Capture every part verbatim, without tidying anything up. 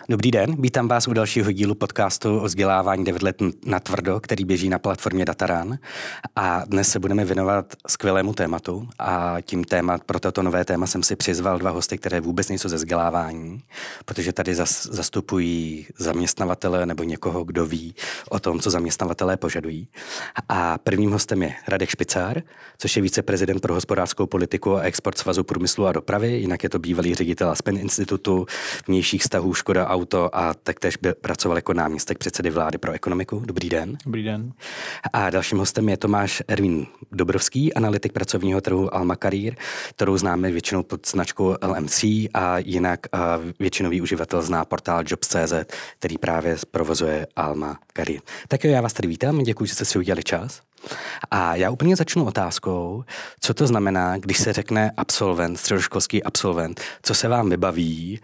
Dobrý den, vítám vás u dalšího dílu podcastu o vzdělávání devět let na tvrdo, který běží na platformě DataRun. A dnes se budeme věnovat skvělému tématu a tím témat, pro toto nové téma jsem si přizval dva hosty, které vůbec nejsou ze vzdělávání, protože tady zas, zastupují zaměstnavatele nebo někoho, kdo ví o tom, co zaměstnavatelé požadují. A prvním hostem je Radek Špicár, což je viceprezident pro hospodářskou politiku a export Svazu průmyslu a dopravy, jinak je to bývalý ředitel Aspen institutu vnějších vztahů Škoda Auto a taktéž pracoval jako náměstek předsedy vlády pro ekonomiku. Dobrý den. Dobrý den. A dalším hostem je Tomáš Ervín Dobrovský, analytik pracovního trhu Alma Career, kterou známe většinou pod značkou L M C a jinak většinový uživatel zná portál Jobs tečka cé zet, který právě provozuje Alma Career. Tak jo, já vás tady vítám, děkuji, že jste si udělali čas. A já úplně začnu otázkou, co to znamená, když se řekne absolvent, středoškolský absolvent, co se vám vybaví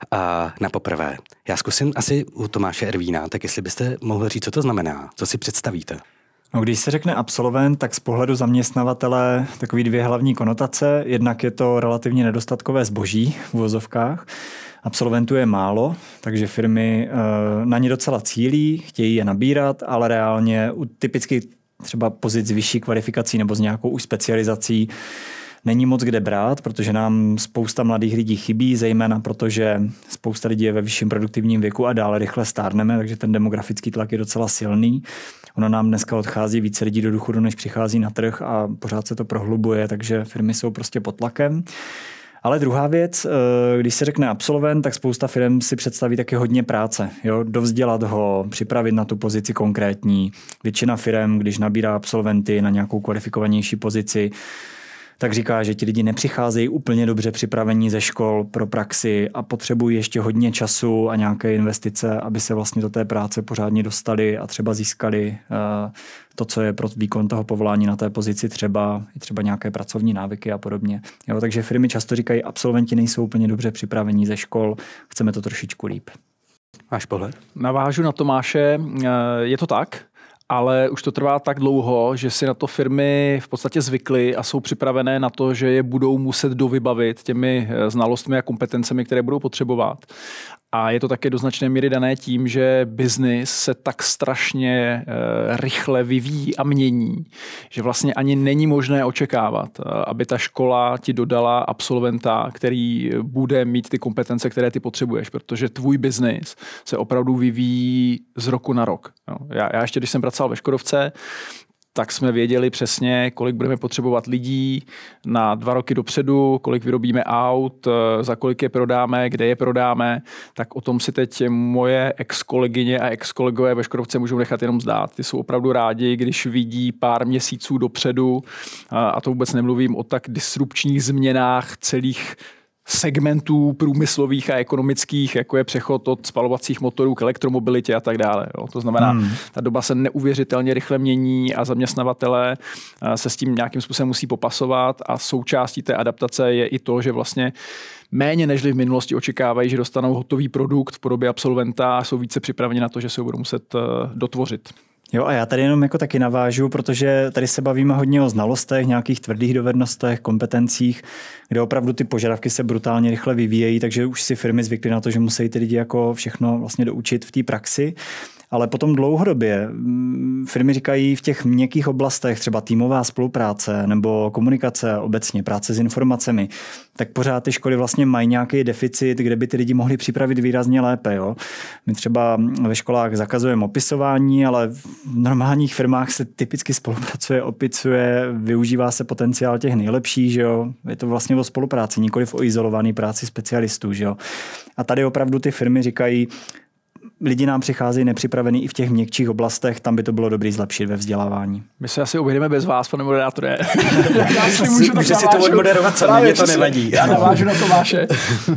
a na poprvé. Já zkusím asi u Tomáše Ervína, tak jestli byste mohli říct, co to znamená, co si představíte. No, když se řekne absolvent, tak z pohledu zaměstnavatele takový dvě hlavní konotace. Jednak je to relativně nedostatkové zboží v uvozovkách. Absolventů je málo, takže firmy na ně docela cílí, chtějí je nabírat, ale reálně u typicky třeba pozic s vyšší kvalifikací nebo s nějakou už specializací není moc kde brát, protože nám spousta mladých lidí chybí, zejména protože spousta lidí je ve vyšším produktivním věku a dále rychle stárneme, takže ten demografický tlak je docela silný. Ono nám dneska odchází více lidí do důchodu, než přichází na trh a pořád se to prohlubuje, takže firmy jsou prostě pod tlakem. Ale druhá věc, když se řekne absolvent, tak spousta firm si představí taky hodně práce. Jo? Dovzdělat ho, připravit na tu pozici konkrétní. Většina firm, když nabírá absolventy na nějakou kvalifikovanější pozici, tak říká, že ti lidi nepřicházejí úplně dobře připravení ze škol pro praxi a potřebují ještě hodně času a nějaké investice, aby se vlastně do té práce pořádně dostali a třeba získali to, co je pro výkon toho povolání na té pozici třeba, i třeba nějaké pracovní návyky a podobně. Jo, takže firmy často říkají, absolventi nejsou úplně dobře připravení ze škol, chceme to trošičku líp. Máš pohled? Navážu na Tomáše, je to tak, ale už to trvá tak dlouho, že si na to firmy v podstatě zvykly a jsou připravené na to, že je budou muset dovybavit těmi znalostmi a kompetencemi, které budou potřebovat. A je to také do značné míry dané tím, že biznis se tak strašně e, rychle vyvíjí a mění, že vlastně ani není možné očekávat, aby ta škola ti dodala absolventa, který bude mít ty kompetence, které ty potřebuješ, protože tvůj biznis se opravdu vyvíjí z roku na rok. Jo. Já, já ještě, když jsem pracoval ve Škodovce, tak jsme věděli přesně, kolik budeme potřebovat lidí na dva roky dopředu, kolik vyrobíme aut, za kolik je prodáme, kde je prodáme, tak o tom si teď moje ex-kolegyně a ex-kolegové ve Škodovce můžou nechat jenom zdát. Ty jsou opravdu rádi, když vidí pár měsíců dopředu, a to vůbec nemluvím o tak disrupčních změnách celých segmentů průmyslových a ekonomických, jako je přechod od spalovacích motorů k elektromobilitě a tak dále. Jo. To znamená, hmm. ta doba se neuvěřitelně rychle mění a zaměstnavatelé se s tím nějakým způsobem musí popasovat a součástí té adaptace je i to, že vlastně méně nežli v minulosti očekávají, že dostanou hotový produkt v podobě absolventa a jsou více připraveni na to, že se ho budou muset dotvořit. Jo, a já tady jenom jako taky navážu, protože tady se bavíme hodně o znalostech, nějakých tvrdých dovednostech, kompetencích, kde opravdu ty požadavky se brutálně rychle vyvíjejí, takže už si firmy zvykly na to, že musí ty lidi jako všechno vlastně doučit v té praxi. Ale potom dlouhodobě firmy říkají v těch měkkých oblastech, třeba týmová spolupráce nebo komunikace obecně, práce s informacemi, tak pořád ty školy vlastně mají nějaký deficit, kde by ty lidi mohli připravit výrazně lépe. Jo? My třeba ve školách zakazujeme opisování, ale v normálních firmách se typicky spolupracuje, opisuje, využívá se potenciál těch nejlepších. Že jo? Je to vlastně o spolupráci, nikoliv o izolované práci specialistů. Že jo? A tady opravdu ty firmy říkají, lidi nám přicházejí nepřipravení i v těch měkčích oblastech, tam by to bylo dobrý zlepšit ve vzdělávání. My se asi objedeme bez vás, pane moderátore. Já si můžu tak si to odmoderovat sami, mě to nevadí. Já navážu na Tomáše.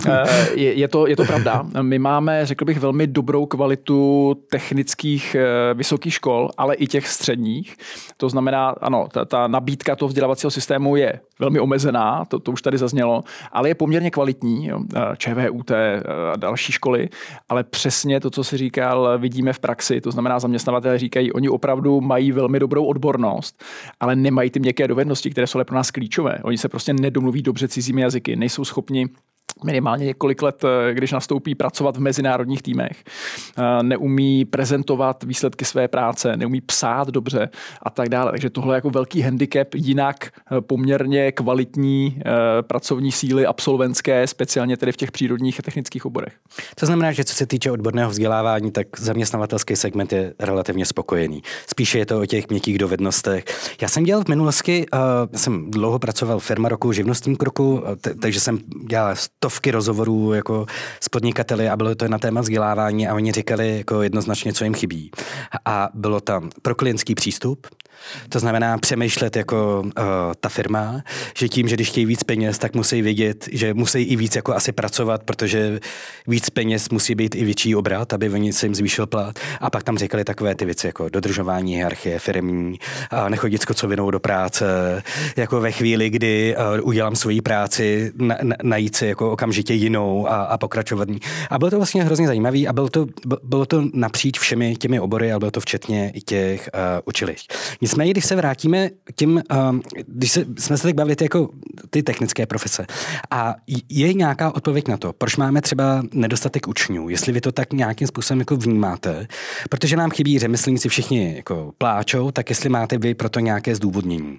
je, je, to, je to pravda. My máme, řekl bych, velmi dobrou kvalitu technických vysokých škol, ale i těch středních. To znamená, ano, ta, ta nabídka toho vzdělávacího systému je velmi omezená, to, to už tady zaznělo, ale je poměrně kvalitní. Jo. ČVUT a další školy, ale přesně to, co si říkal, vidíme v praxi. To znamená, zaměstnavatelé říkají, oni opravdu mají velmi dobrou odbornost, ale nemají ty měkké dovednosti, které jsou pro nás klíčové. Oni se prostě nedomluví dobře cizími jazyky, nejsou schopni minimálně několik let, když nastoupí pracovat v mezinárodních týmech. Neumí prezentovat výsledky své práce, neumí psát dobře a tak dále. Takže tohle je jako velký handicap jinak poměrně kvalitní pracovní síly absolventské, speciálně tedy v těch přírodních a technických oborech. To znamená, že co se týče odborného vzdělávání, tak zaměstnavatelský segment je relativně spokojený. Spíše je to o těch měkkých dovednostech. Já jsem dělal v minulosti, uh, jsem dlouho pracoval v Firma roku, živnostním kroku, t- takže jsem dělal stovky rozhovorů jako s podnikateli a bylo to na téma vzdělávání a oni říkali jako jednoznačně, co jim chybí. A bylo tam pro klientský přístup, to znamená přemýšlet jako uh, ta firma, že tím, že když chtějí víc peněz, tak musí vědět, že musí i víc jako asi pracovat, protože víc peněz musí být i větší obrat, aby oni se jim zvýšil plat. A pak tam říkali takové ty věci jako dodržování hierarchie firmní, uh, nechodit s kocovinou do práce, jako ve chvíli, kdy uh, udělám svoji práci, na, na, najít si jako okamžitě jinou a, a pokračovat ní. A bylo to vlastně hrozně zajímavý a bylo to, bylo to napříč všemi těmi obory a bylo to včetně i těch uh, učilišť. Nicméně, když se vrátíme k těm, um, když se, jsme se tak bavili ty, jako ty technické profese a je nějaká odpověď na to, proč máme třeba nedostatek učňů, jestli vy to tak nějakým způsobem jako vnímáte, protože nám chybí řemeslníci, všichni jako pláčou, tak jestli máte vy pro to nějaké zdůvodnění?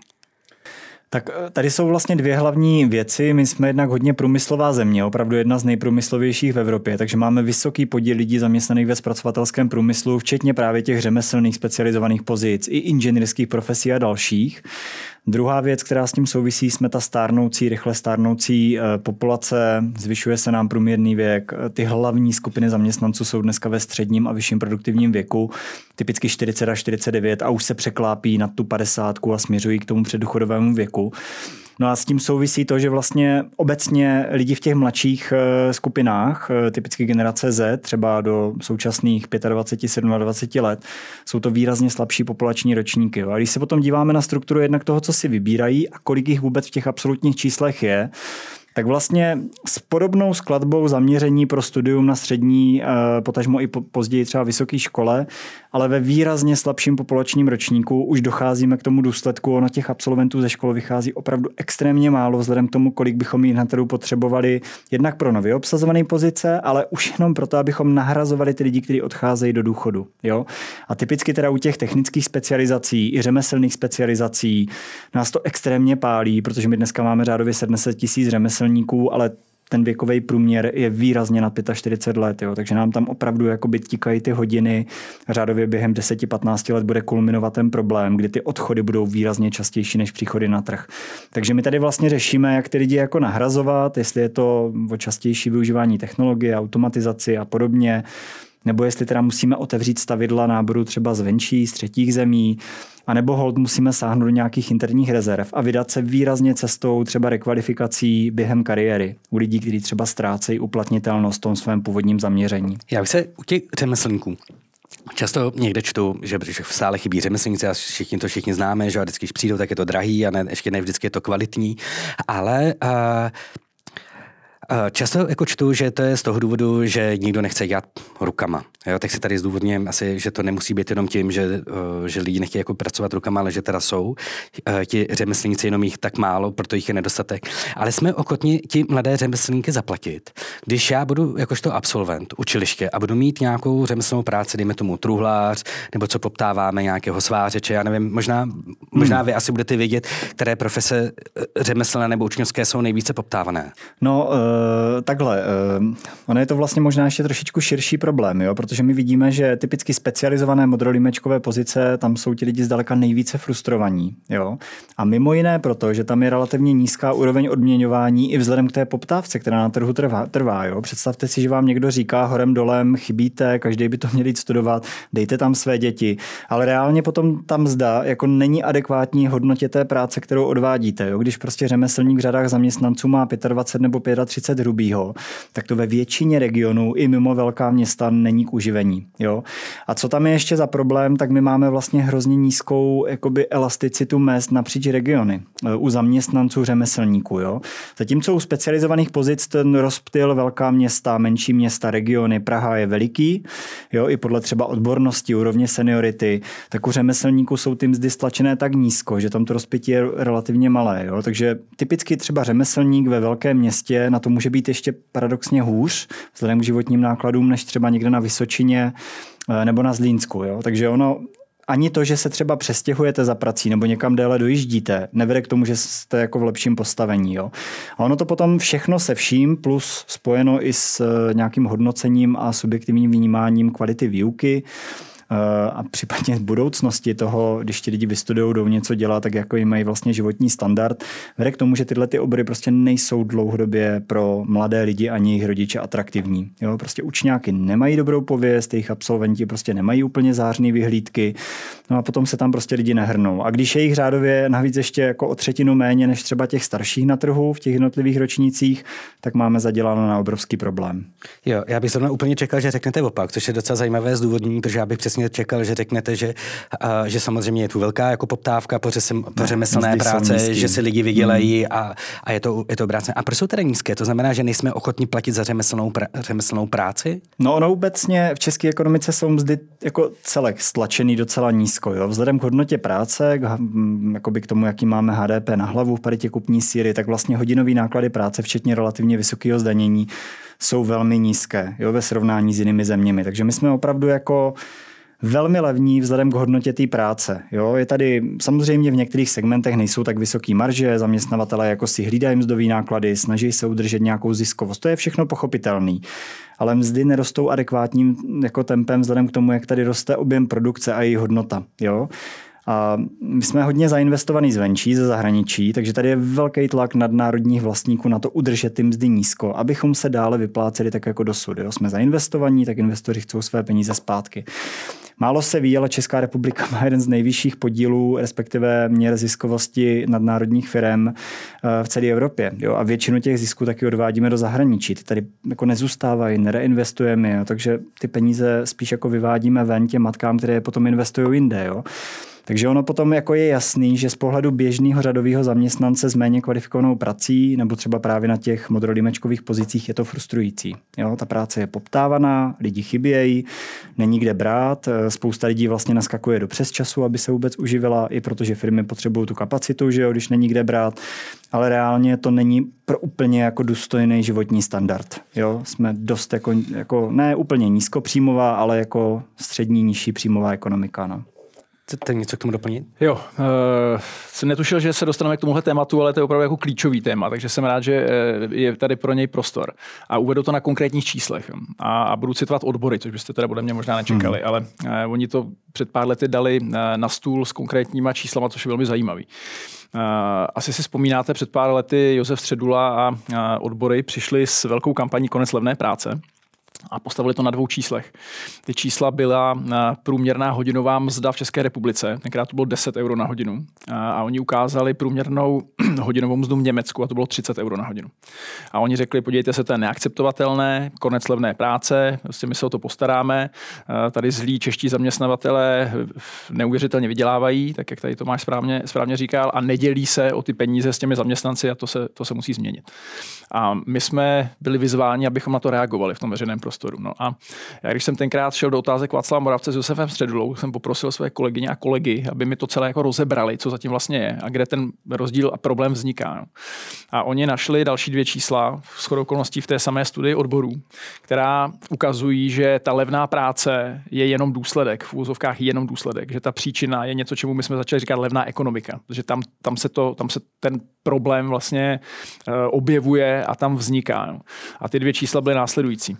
Tak tady jsou vlastně dvě hlavní věci. My jsme jednak hodně průmyslová země, opravdu jedna z nejprůmyslovějších v Evropě, takže máme vysoký podíl lidí zaměstnaných ve zpracovatelském průmyslu, včetně právě těch řemeslných specializovaných pozic, i inženýrských profesí a dalších. Druhá věc, která s tím souvisí, jsme ta stárnoucí, rychle stárnoucí populace, zvyšuje se nám průměrný věk. Ty hlavní skupiny zaměstnanců jsou dneska ve středním a vyšším produktivním věku, typicky čtyřicet až čtyřicet devět a už se překlápí na tu padesátku a směřují k tomu předdůchodovému věku. No a s tím souvisí to, že vlastně obecně lidi v těch mladších skupinách, typicky generace Z, třeba do současných dvacet pět, dvacet sedm let, jsou to výrazně slabší populační ročníky. A když se potom díváme na strukturu jednak toho, co si vybírají a kolik jich vůbec v těch absolutních číslech je, tak vlastně s podobnou skladbou zaměření pro studium na střední, potažmo i později třeba vysoké škole, ale ve výrazně slabším populačním ročníku už docházíme k tomu důsledku, ono těch absolventů ze školy vychází opravdu extrémně málo vzhledem k tomu, kolik bychom jich na trhu potřebovali jednak pro nově obsazované pozice, ale už jenom proto, abychom nahrazovali ty lidi, kteří odcházejí do důchodu. Jo? A typicky teda u těch technických specializací i řemeslných specializací nás to extrémně pálí, protože my dneska máme řádově sedm set tisíc řemeslníků, ale ten věkový průměr je výrazně nad čtyřicet pět let, jo. Takže nám tam opravdu jakoby tikají ty hodiny. Řádově během deset až patnáct let bude kulminovat ten problém, kdy ty odchody budou výrazně častější než příchody na trh. Takže my tady vlastně řešíme, jak ty lidi jako nahrazovat, jestli je to o častější využívání technologie, automatizaci a podobně, nebo jestli teda musíme otevřít stavidla náboru třeba zvenčí, z třetích zemí, anebo hold musíme sáhnout do nějakých interních rezerv a vydat se výrazně cestou třeba rekvalifikací během kariéry u lidí, kteří třeba ztrácejí uplatnitelnost v tom svém původním zaměření. Já bych se u těch řemeslníků často někde čtu, že v sále chybí řemeslníci a všichni to všichni známe, že vždycky, když přijdou, tak je to drahý a ne, ještě ne vždycky je to kvalitní, ale uh, často jako čtu, že to je z toho důvodu, že nikdo nechce dělat rukama. Jo, tak si tady zdůvodním asi, že to nemusí být jenom tím, že, že lidi nechtějí jako pracovat rukama, ale že teda jsou ti řemeslníci, jenom jich tak málo, proto jich je nedostatek. Ale jsme ochotni ti mladé řemeslníky zaplatit. Když já budu jakožto absolvent učiliště a budu mít nějakou řemeslnou práci, dejme tomu truhlář, nebo co poptáváme, nějakého svářeče, já nevím, možná, možná hmm. vy asi budete vědět, které profese řemeslné nebo učňovské jsou nejvíce poptávané. No, uh, takhle. Uh, ono je to vlastně možná ještě trošičku širší problém, jo? Protože my vidíme, že typicky specializované modrolímečkové pozice, tam jsou ti lidi zdaleka nejvíce frustrovaní. Jo? A mimo jiné proto, že tam je relativně nízká úroveň odměňování i vzhledem k té poptávce, která na trhu trvá. trvá jo? Představte si, že vám někdo říká horem dolem, chybíte, každý by to měl jít studovat, dejte tam své děti, ale reálně potom tam mzda jako není adekvátní hodnotě té práce, kterou odvádíte. Jo? Když prostě řemeslník v řadách zaměstnanců má dvacet pět nebo třicet pět hrubýho, tak to ve většině regionů i mimo velká města není k uživení. Jo? A co tam je ještě za problém, tak my máme vlastně hrozně nízkou jakoby elasticitu mezd napříč regiony u zaměstnanců řemeslníků. Jo? Zatímco u specializovaných pozic ten rozptyl velká města, menší města, regiony, Praha je veliký, jo? I podle třeba odbornosti, úrovně seniority, tak u řemeslníků jsou ty mzdy stlačené tak nízko, že tam to rozpětí je relativně malé. Jo? Takže typicky třeba řemeslník ve velkém městě na to může být ještě paradoxně hůř vzhledem k životním nákladům než třeba někde na Vysočině nebo na Zlínsku. Jo? Takže ono ani to, že se třeba přestěhujete za prací nebo někam déle dojíždíte, nevede k tomu, že jste jako v lepším postavení. Jo? A ono to potom všechno se vším plus spojeno i s nějakým hodnocením a subjektivním vnímáním kvality výuky a případně budoucnosti toho, když ti lidi vystudují, jdou něco dělat, tak jako jim mají vlastně životní standard, vede k tomu, že tyhle ty obory prostě nejsou dlouhodobě pro mladé lidi ani jejich rodiče atraktivní. Jo? Prostě učňáky nemají dobrou pověst, jejich absolventi prostě nemají úplně zářný vyhlídky, no a potom se tam prostě lidi nehrnou. A když je jich řádově navíc ještě jako o třetinu méně než třeba těch starších na trhu v těch jednotlivých ročnících, tak máme zaděláno na obrovský problém. Jo, já bych zrovna úplně čekal, že řeknete opak, což je docela zajímavé zdůvodnění, protože já bych přesně čekal, že řeknete, že, uh, že samozřejmě je tu velká jako poptávka po, řesem, po řemeslné práce, že si lidi vydělají hmm. a, a je to, je to obrácené. A proč jsou teda nízké? To znamená, že nejsme ochotní platit za řemeslnou, pra, řemeslnou práci? No ono obecně v české ekonomice jsou mzdy jako celek stlačený docela nízko. Jo? Vzhledem k hodnotě práce, k, jakoby k tomu, jaký máme H D P na hlavu v paritě kupní síly, tak vlastně hodinový náklady práce, včetně relativně vysokého zdanění, jsou velmi nízké, jo, ve srovnání s jinými zeměmi. Takže my jsme opravdu jako velmi levní vzhledem k hodnotě té práce. Jo, je tady samozřejmě v některých segmentech nejsou tak vysoký marže, zaměstnavatelé jako si hlídají mzdový náklady, snaží se udržet nějakou ziskovost. To je všechno pochopitelný. Ale mzdy nerostou adekvátním jako tempem vzhledem k tomu, jak tady roste objem produkce a její hodnota. Jo. A my jsme hodně zainvestovaní zvenčí, ze zahraničí, takže tady je velký tlak nadnárodních vlastníků na to udržet ty mzdy nízko, abychom se dále vypláceli tak jako dosud. Jo. Jsme zainvestovaní, tak investoři chcou své peníze zpátky. Málo se ví, ale Česká republika má jeden z nejvyšších podílů, respektive měr ziskovosti nadnárodních firem v celé Evropě. Jo? A většinu těch zisků taky odvádíme do zahraničí. Ty tady jako nezůstávají, nereinvestujeme, jo? Takže ty peníze spíš jako vyvádíme ven těm matkám, které je potom investují jinde. Jo? Takže ono potom jako je jasný, že z pohledu běžného řadového zaměstnance s méně kvalifikovanou prací nebo třeba právě na těch modrolímečkových pozicích je to frustrující. Jo, ta práce je poptávaná, lidi chybějí, není kde brát, spousta lidí vlastně naskakuje do přesčasu, aby se vůbec uživila, i protože firmy potřebují tu kapacitu, že jo, když není kde brát, ale reálně to není pro úplně jako důstojný životní standard. Jo, jsme dost jako, jako ne úplně nízkopříjmová, ale jako střední, nižší příjmová ekonomika. No. Chcete něco k tomu doplnit? Jo, uh, jsem netušil, že se dostaneme k tomuhle tématu, ale to je opravdu jako klíčový téma, takže jsem rád, že je tady pro něj prostor. A uvedu to na konkrétních číslech. A, a budu citovat odbory, což byste teda ode mě možná nečekali, hmm. ale uh, oni to před pár lety dali uh, na stůl s konkrétníma číslama, což je velmi zajímavý. Uh, asi si vzpomínáte, před pár lety Josef Středula a uh, odbory přišli s velkou kampaní Konec levné práce. A postavili to na dvou číslech. Ty čísla byla průměrná hodinová mzda v České republice, tenkrát to bylo deset euro na hodinu. A oni ukázali průměrnou hodinovou mzdu v Německu a to bylo třicet euro na hodinu. A oni řekli, podívejte se, to je neakceptovatelné, konec levné práce, prostě my se o to postaráme. Tady zlí čeští zaměstnavatelé neuvěřitelně vydělávají, tak jak tady Tomáš správně, správně říkal, a nedělí se o ty peníze s těmi zaměstnanci a to se, to se musí změnit. A my jsme byli vyzváni, abychom na to reagovali v tom veřejném prostoru. No a já, když jsem tenkrát šel do otázek Václava Moravce s Josefem Středulou, jsem poprosil své kolegyně a kolegy, aby mi to celé jako rozebrali, co zatím vlastně je a kde ten rozdíl a problém vzniká. No. A oni našli další dvě čísla shodou okolností v té samé studii odborů, která ukazují, že ta levná práce je jenom důsledek, v úvozovkách jenom důsledek, že ta příčina je něco, čemu my jsme začali říkat levná ekonomika, že tam, tam, se, to, tam se ten problém vlastně uh, objevuje a tam vzniká. No. A ty dvě čísla byly následující.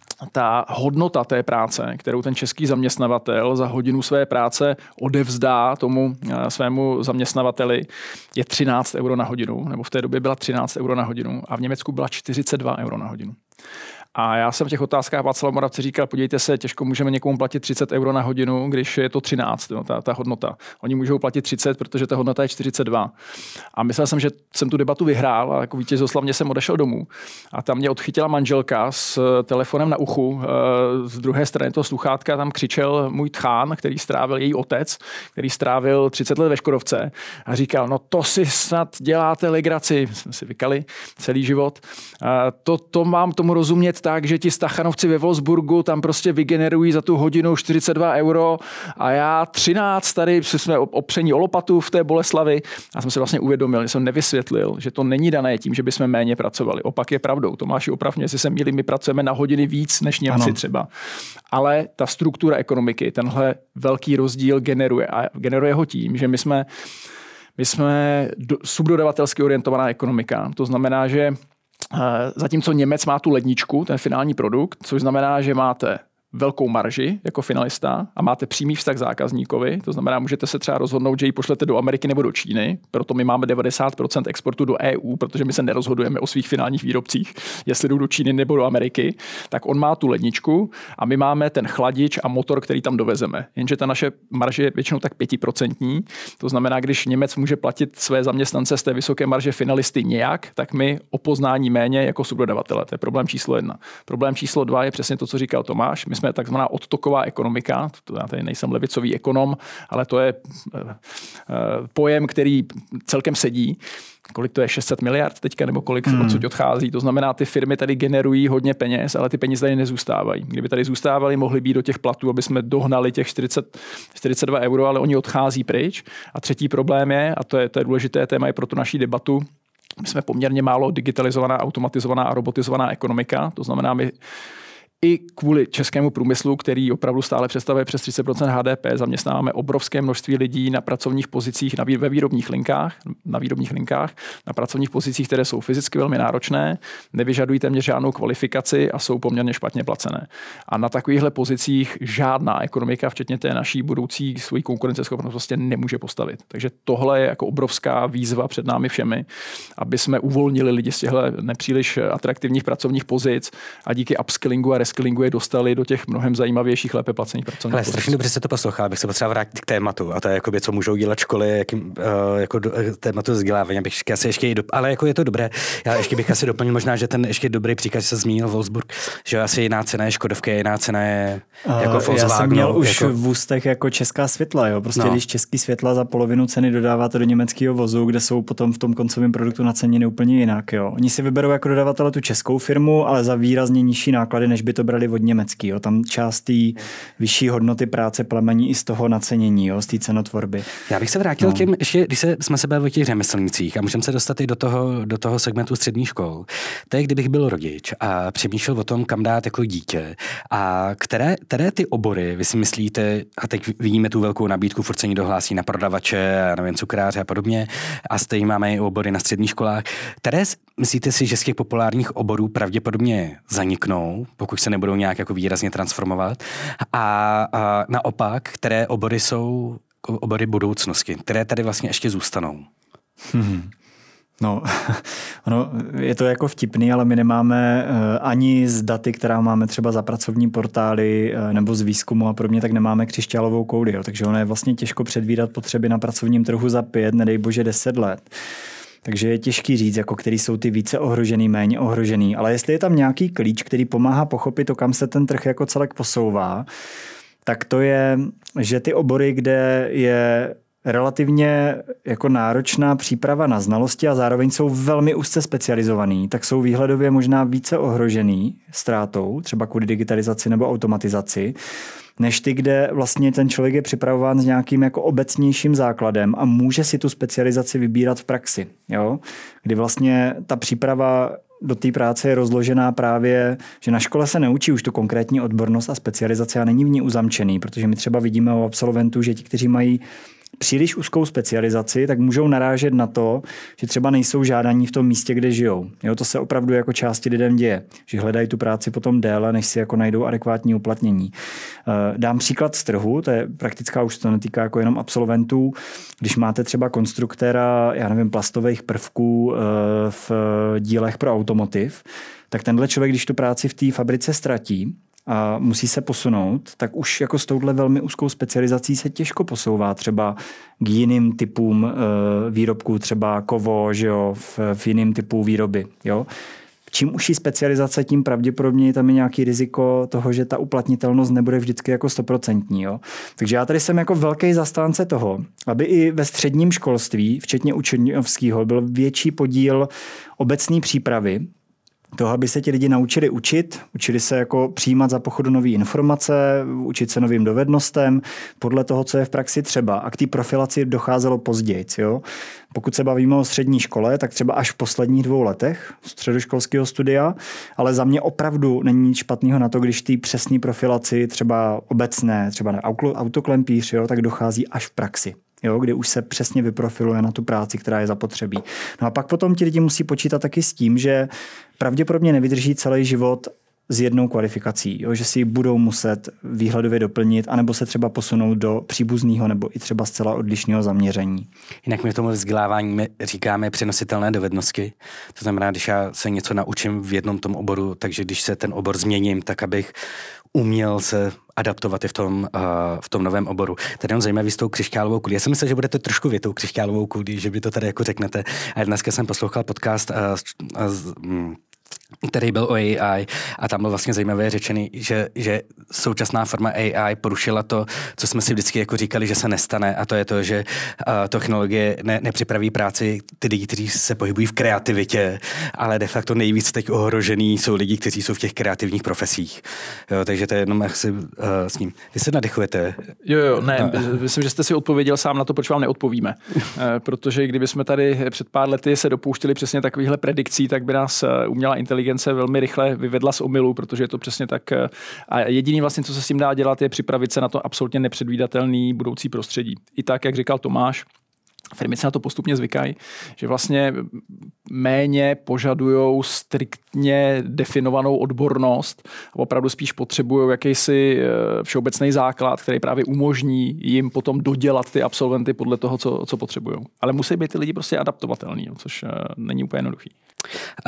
Ta hodnota té práce, kterou ten český zaměstnavatel za hodinu své práce odevzdá tomu svému zaměstnavateli, je třináct euro na hodinu, nebo v té době byla třináct euro na hodinu a v Německu byla čtyřicet dva euro na hodinu. A já jsem v těch otázkách Václava Moravce říkal, podívejte se, těžko můžeme někomu platit třicet euro na hodinu, když je to třináct, no, ta, ta hodnota. Oni můžou platit třicet, protože ta hodnota je čtyřicet dva. A myslel jsem, že jsem tu debatu vyhrál a jako vítězoslavně jsem odešel domů. A tam mě odchytila manželka s telefonem na uchu. Z druhé strany toho sluchátka tam křičel můj tchán, který strávil, její otec, který strávil třicet let ve Škodovce a říkal, no to si snad děláte legraci. Jsme si vykali celý život. To, to mám tomu rozumět tak, že ti Stachanovci ve Wolfsburgu tam prostě vygenerují za tu hodinu čtyřicet dva euro a já třináct tady jsme opření o lopatu v té Boleslavi a jsem si vlastně uvědomil, že jsem nevysvětlil, že to není dané tím, že bychom méně pracovali. Opak je pravdou. Tomáši, opravdu, jestli se mýlím, my pracujeme na hodiny víc než Němci ano. třeba. Ale ta struktura ekonomiky, tenhle velký rozdíl generuje a generuje ho tím, že my jsme, my jsme subdodavatelsky orientovaná ekonomika. To znamená, že zatímco Němec má tu ledničku, ten finální produkt, což znamená, že máte velkou marži jako finalista a máte přímý vztah zákazníkovi, to znamená, můžete se třeba rozhodnout, že ji pošlete do Ameriky nebo do Číny, proto my máme devadesát procent exportu do E U, protože my se nerozhodujeme o svých finálních výrobcích, jestli jdou do Číny nebo do Ameriky, tak on má tu ledničku a my máme ten chladič a motor, který tam dovezeme. Jenže ta naše marže je většinou tak pětiprocentní, to znamená, když Němec může platit své zaměstnance z té vysoké marže finalisty nějak, tak my o poznání méně jako subdodavatele. To je problém číslo jedna. Problém číslo dva je přesně to, co říkal Tomáš. My jsme takzvaná odtoková ekonomika, to já tady nejsem levicový ekonom, ale to je pojem, který celkem sedí. Kolik to je, šest set miliard teďka, nebo kolik hmm. odsud odchází. To znamená, ty firmy tady generují hodně peněz, ale ty peníze tady nezůstávají. Kdyby tady zůstávali, mohli být do těch platů, aby jsme dohnali těch čtyřicet, čtyřicet dva euro, ale oni odchází pryč. A třetí problém je, a to je, to je důležité téma i pro tu naší debatu, my jsme poměrně málo digitalizovaná, automatizovaná a robotizovaná ekonomika. To znamená, my i kvůli českému průmyslu, který opravdu stále představuje přes třicet procent H D P, zaměstnáváme obrovské množství lidí na pracovních pozicích, na vý, ve výrobních linkách, na výrobních linkách, na pracovních pozicích, které jsou fyzicky velmi náročné, nevyžadují téměř žádnou kvalifikaci a jsou poměrně špatně placené. A na takovýchhle pozicích žádná ekonomika, včetně té naší budoucí svojí konkurenceschopnost, prostě nemůže postavit. Takže tohle je jako obrovská výzva před námi všemi, aby jsme uvolnili lidi z těchto nepříliš atraktivních pracovních pozic a díky upskillingu a reskillingu je dostali do těch mnohem zajímavějších, lépe placených pracovních pozic. Strašně dobře se to poslouchá, abych se potřeboval vrátit k tématu a to je jakoby, co můžou dělat školy, jakým, uh, jako do, tématu vzdělávání, abych asi ještě i do, ale jako je to dobré. Já ještě bych asi doplnil možná, že ten ještě dobrý příklad, že se zmínil Wolfsburg, že asi jiná cena je Škodovky, jiná cena je jako Volkswagen. Já jsem měl už jako... v ústech jako česká světla, jo. Prostě no. když český světla za polovinu ceny dodáváte do německého vozu, kde jsou potom v tom koncovém produktu naceněny úplně jinak, jo. Oni si vyberou jako dodavatele tu českou firmu, ale za výrazně nižší náklady, než by to brali od německý, jo. Tam část té vyšší hodnoty práce plamení i z toho nacenění, jo, z té cenotvorby. Já bych se vrátil no. k těm, ještě, když se, jsme se bavili o těch řemeslnících a můžeme se dostat i do toho, do toho segmentu středních škol. To je, kdybych byl rodič a přemýšlel o tom, kam dát jako dítě a které, které ty obory, vy si myslíte, a teď vidíme tu velkou nabídku, furt se někdo hlásí na prodavače a nevím, cukráře a podobně a stejně máme i obory na středních školách. Které myslíte si, že z těch populárních oborů pravděpodobně zaniknou, pokud se nebudou nějak jako výrazně transformovat a, a naopak, které obory jsou obory budoucnosti, které tady vlastně ještě zůstanou? Hmm. No, ono, je to jako vtipný, ale my nemáme uh, ani z daty, která máme třeba za pracovní portály uh, nebo z výzkumu a podobně, tak nemáme křišťálovou kouli, jo. Takže ono je vlastně těžko předvídat potřeby na pracovním trhu za pět, nedej bože deset let. Takže je těžký říct, jako který jsou ty více ohrožený, méně ohrožený. Ale jestli je tam nějaký klíč, který pomáhá pochopit to, kam se ten trh jako celek posouvá, tak to je, že ty obory, kde je relativně jako náročná příprava na znalosti a zároveň jsou velmi úzce specializovaný, tak jsou výhledově možná více ohrožený ztrátou, třeba kvůli digitalizaci nebo automatizaci, než ty, kde vlastně ten člověk je připravován s nějakým jako obecnějším základem a může si tu specializaci vybírat v praxi. Jo? Kdy vlastně ta příprava do té práce je rozložená právě, že na škole se neučí už tu konkrétní odbornost a specializace a není v ní uzamčený, protože my třeba vidíme u absolventů, že ti, kteří mají příliš úzkou specializaci, tak můžou narážet na to, že třeba nejsou žádaní v tom místě, kde žijou. Jo, to se opravdu jako části lidem děje, že hledají tu práci potom déle, než si jako najdou adekvátní uplatnění. Dám příklad z trhu, to je praktická, už to netýká jako jenom absolventů. Když máte třeba konstruktéra, já nevím, plastových prvků v dílech pro automotiv, tak tenhle člověk, když tu práci v té fabrice ztratí a musí se posunout, tak už jako s touhle velmi úzkou specializací se těžko posouvá třeba k jiným typům výrobků, třeba kovo, že jo, v, v jiným typu výroby. Jo. Čím užší specializace, tím pravděpodobně tam je nějaký riziko toho, že ta uplatnitelnost nebude vždycky jako stoprocentní. Jo. Takže já tady jsem jako velký zastánce toho, aby i ve středním školství, včetně učňovského, byl větší podíl obecné přípravy, toho, aby se ti lidi naučili učit, učili se jako přijímat za pochodu nové informace, učit se novým dovednostem, podle toho, co je v praxi třeba. A k té profilaci docházelo později. Jo? Pokud se bavíme o střední škole, tak třeba až v posledních dvou letech středoškolského studia, ale za mě opravdu není nic špatného na to, když ty přesné profilaci třeba obecné, třeba na autoklempíř, jo, tak dochází až v praxi. Jo, kdy už se přesně vyprofiluje na tu práci, která je zapotřebí. No a pak potom ti lidi musí počítat taky s tím, že pravděpodobně nevydrží celý život s jednou kvalifikací, jo, že si ji budou muset výhledově doplnit, anebo se třeba posunout do příbuzného nebo i třeba zcela odlišného zaměření. Jinak my tomu vzdělávání říkáme přenositelné dovednosti. To znamená, když já se něco naučím v jednom tom oboru, takže když se ten obor změním, tak abych uměl se adaptovat i v tom, uh, v tom novém oboru. Tady je zajímavý s tou křišťálovou kulí. Já jsem myslel, že budete trošku vy tou křišťálovou kulí, že by to tady jako řeknete. A dneska jsem poslouchal podcast uh, uh, uh, který byl o A I a tam byl vlastně zajímavě řečený, že, že současná forma A I porušila to, co jsme si vždycky jako říkali, že se nestane, a to je to, že uh, technologie ne, nepřipraví práci ty lidi, kteří se pohybují v kreativitě, ale de facto nejvíc teď ohrožený jsou lidi, kteří jsou v těch kreativních profesích. Jo, takže to je jenom asi uh, s ním. Vy se nadechujete. Jo, jo, ne, myslím, že jste si odpověděl sám na to, proč vám neodpovíme. Protože kdybychom tady před pár lety se dopouštěli přesně takovýchhle predikcí, tak by nás umělá inteligence velmi rychle vyvedla z omylu, protože je to přesně tak. A jediný vlastně, co se s tím dá dělat, je připravit se na to absolutně nepředvídatelný budoucí prostředí. I tak, jak říkal Tomáš, firmy se na to postupně zvykají, že vlastně méně požadujou striktně definovanou odbornost a opravdu spíš potřebují jakýsi všeobecný základ, který právě umožní jim potom dodělat ty absolventy podle toho, co, co potřebují. Ale musí být ty lidi prostě adaptovatelní, což není úplně jednoduchý. Uh,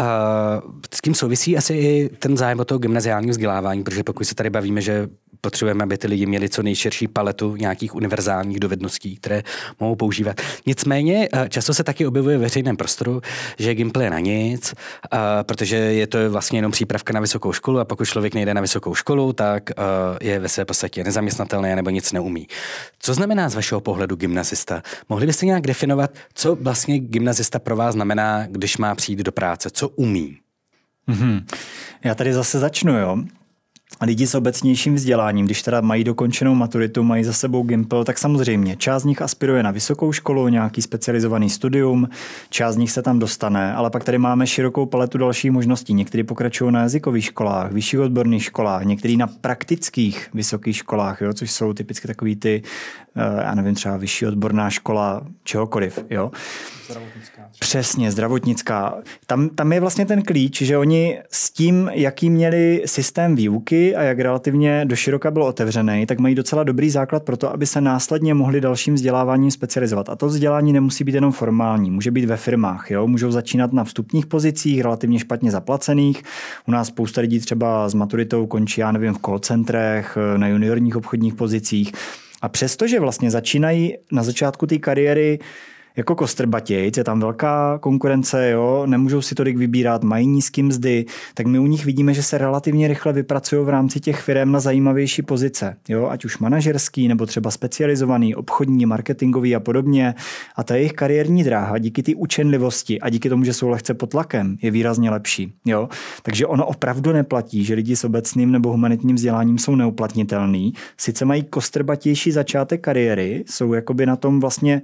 s tím souvisí asi i ten zájem o toho gymnaziálního vzdělávání, protože pokud se tady bavíme, že potřebujeme, aby ty lidi měli co nejširší paletu nějakých univerzálních dovedností, které mohou používat. Nicméně často se taky objevuje v veřejném prostoru, že Gimpl je na nic, protože je to vlastně jenom přípravka na vysokou školu a pokud člověk nejde na vysokou školu, tak je ve své podstatě nezaměstnatelný nebo nic neumí. Co znamená z vašeho pohledu gymnazista? Mohli byste nějak definovat, co vlastně gymnazista pro vás znamená, když má přijít do práce? Co umí? Mm-hmm. Já tady zase začnu, jo. Lidi s obecnějším vzděláním, když teda mají dokončenou maturitu, mají za sebou Gimpl, tak samozřejmě část z nich aspiruje na vysokou školu, nějaký specializovaný studium, část z nich se tam dostane, ale pak tady máme širokou paletu dalších možností. Někteří pokračují na jazykových školách, vyšších odborných školách, někteří na praktických vysokých školách, jo, což jsou typicky takový ty, já nevím, třeba vyšší odborná škola čehokoliv. Jo. Zdravotnická. Přesně, zdravotnická. Tam, tam je vlastně ten klíč, že oni s tím, jaký měli systém výuky a jak relativně doširoka byl otevřený, tak mají docela dobrý základ pro to, aby se následně mohli dalším vzděláváním specializovat. A to vzdělání nemusí být jenom formální, může být ve firmách. Jo? Můžou začínat na vstupních pozicích, relativně špatně zaplacených. U nás spousta lidí třeba s maturitou končí, já nevím, v call centrech, na juniorních obchodních pozicích. A přestože vlastně začínají na začátku té kariéry jako kostrbatějc, je tam velká konkurence, jo, nemůžou si tolik vybírat, mají nízký mzdy, tak my u nich vidíme, že se relativně rychle vypracují v rámci těch firem na zajímavější pozice, jo, ať už manažerský, nebo třeba specializovaný, obchodní, marketingový a podobně. A ta jejich kariérní dráha díky té učenlivosti a díky tomu, že jsou lehce pod tlakem, je výrazně lepší, jo. Takže ono opravdu neplatí, že lidi s obecným nebo humanitním vzděláním jsou neuplatnitelný. Sice mají kostrbatější začátek kariéry, jsou jakoby na tom vlastně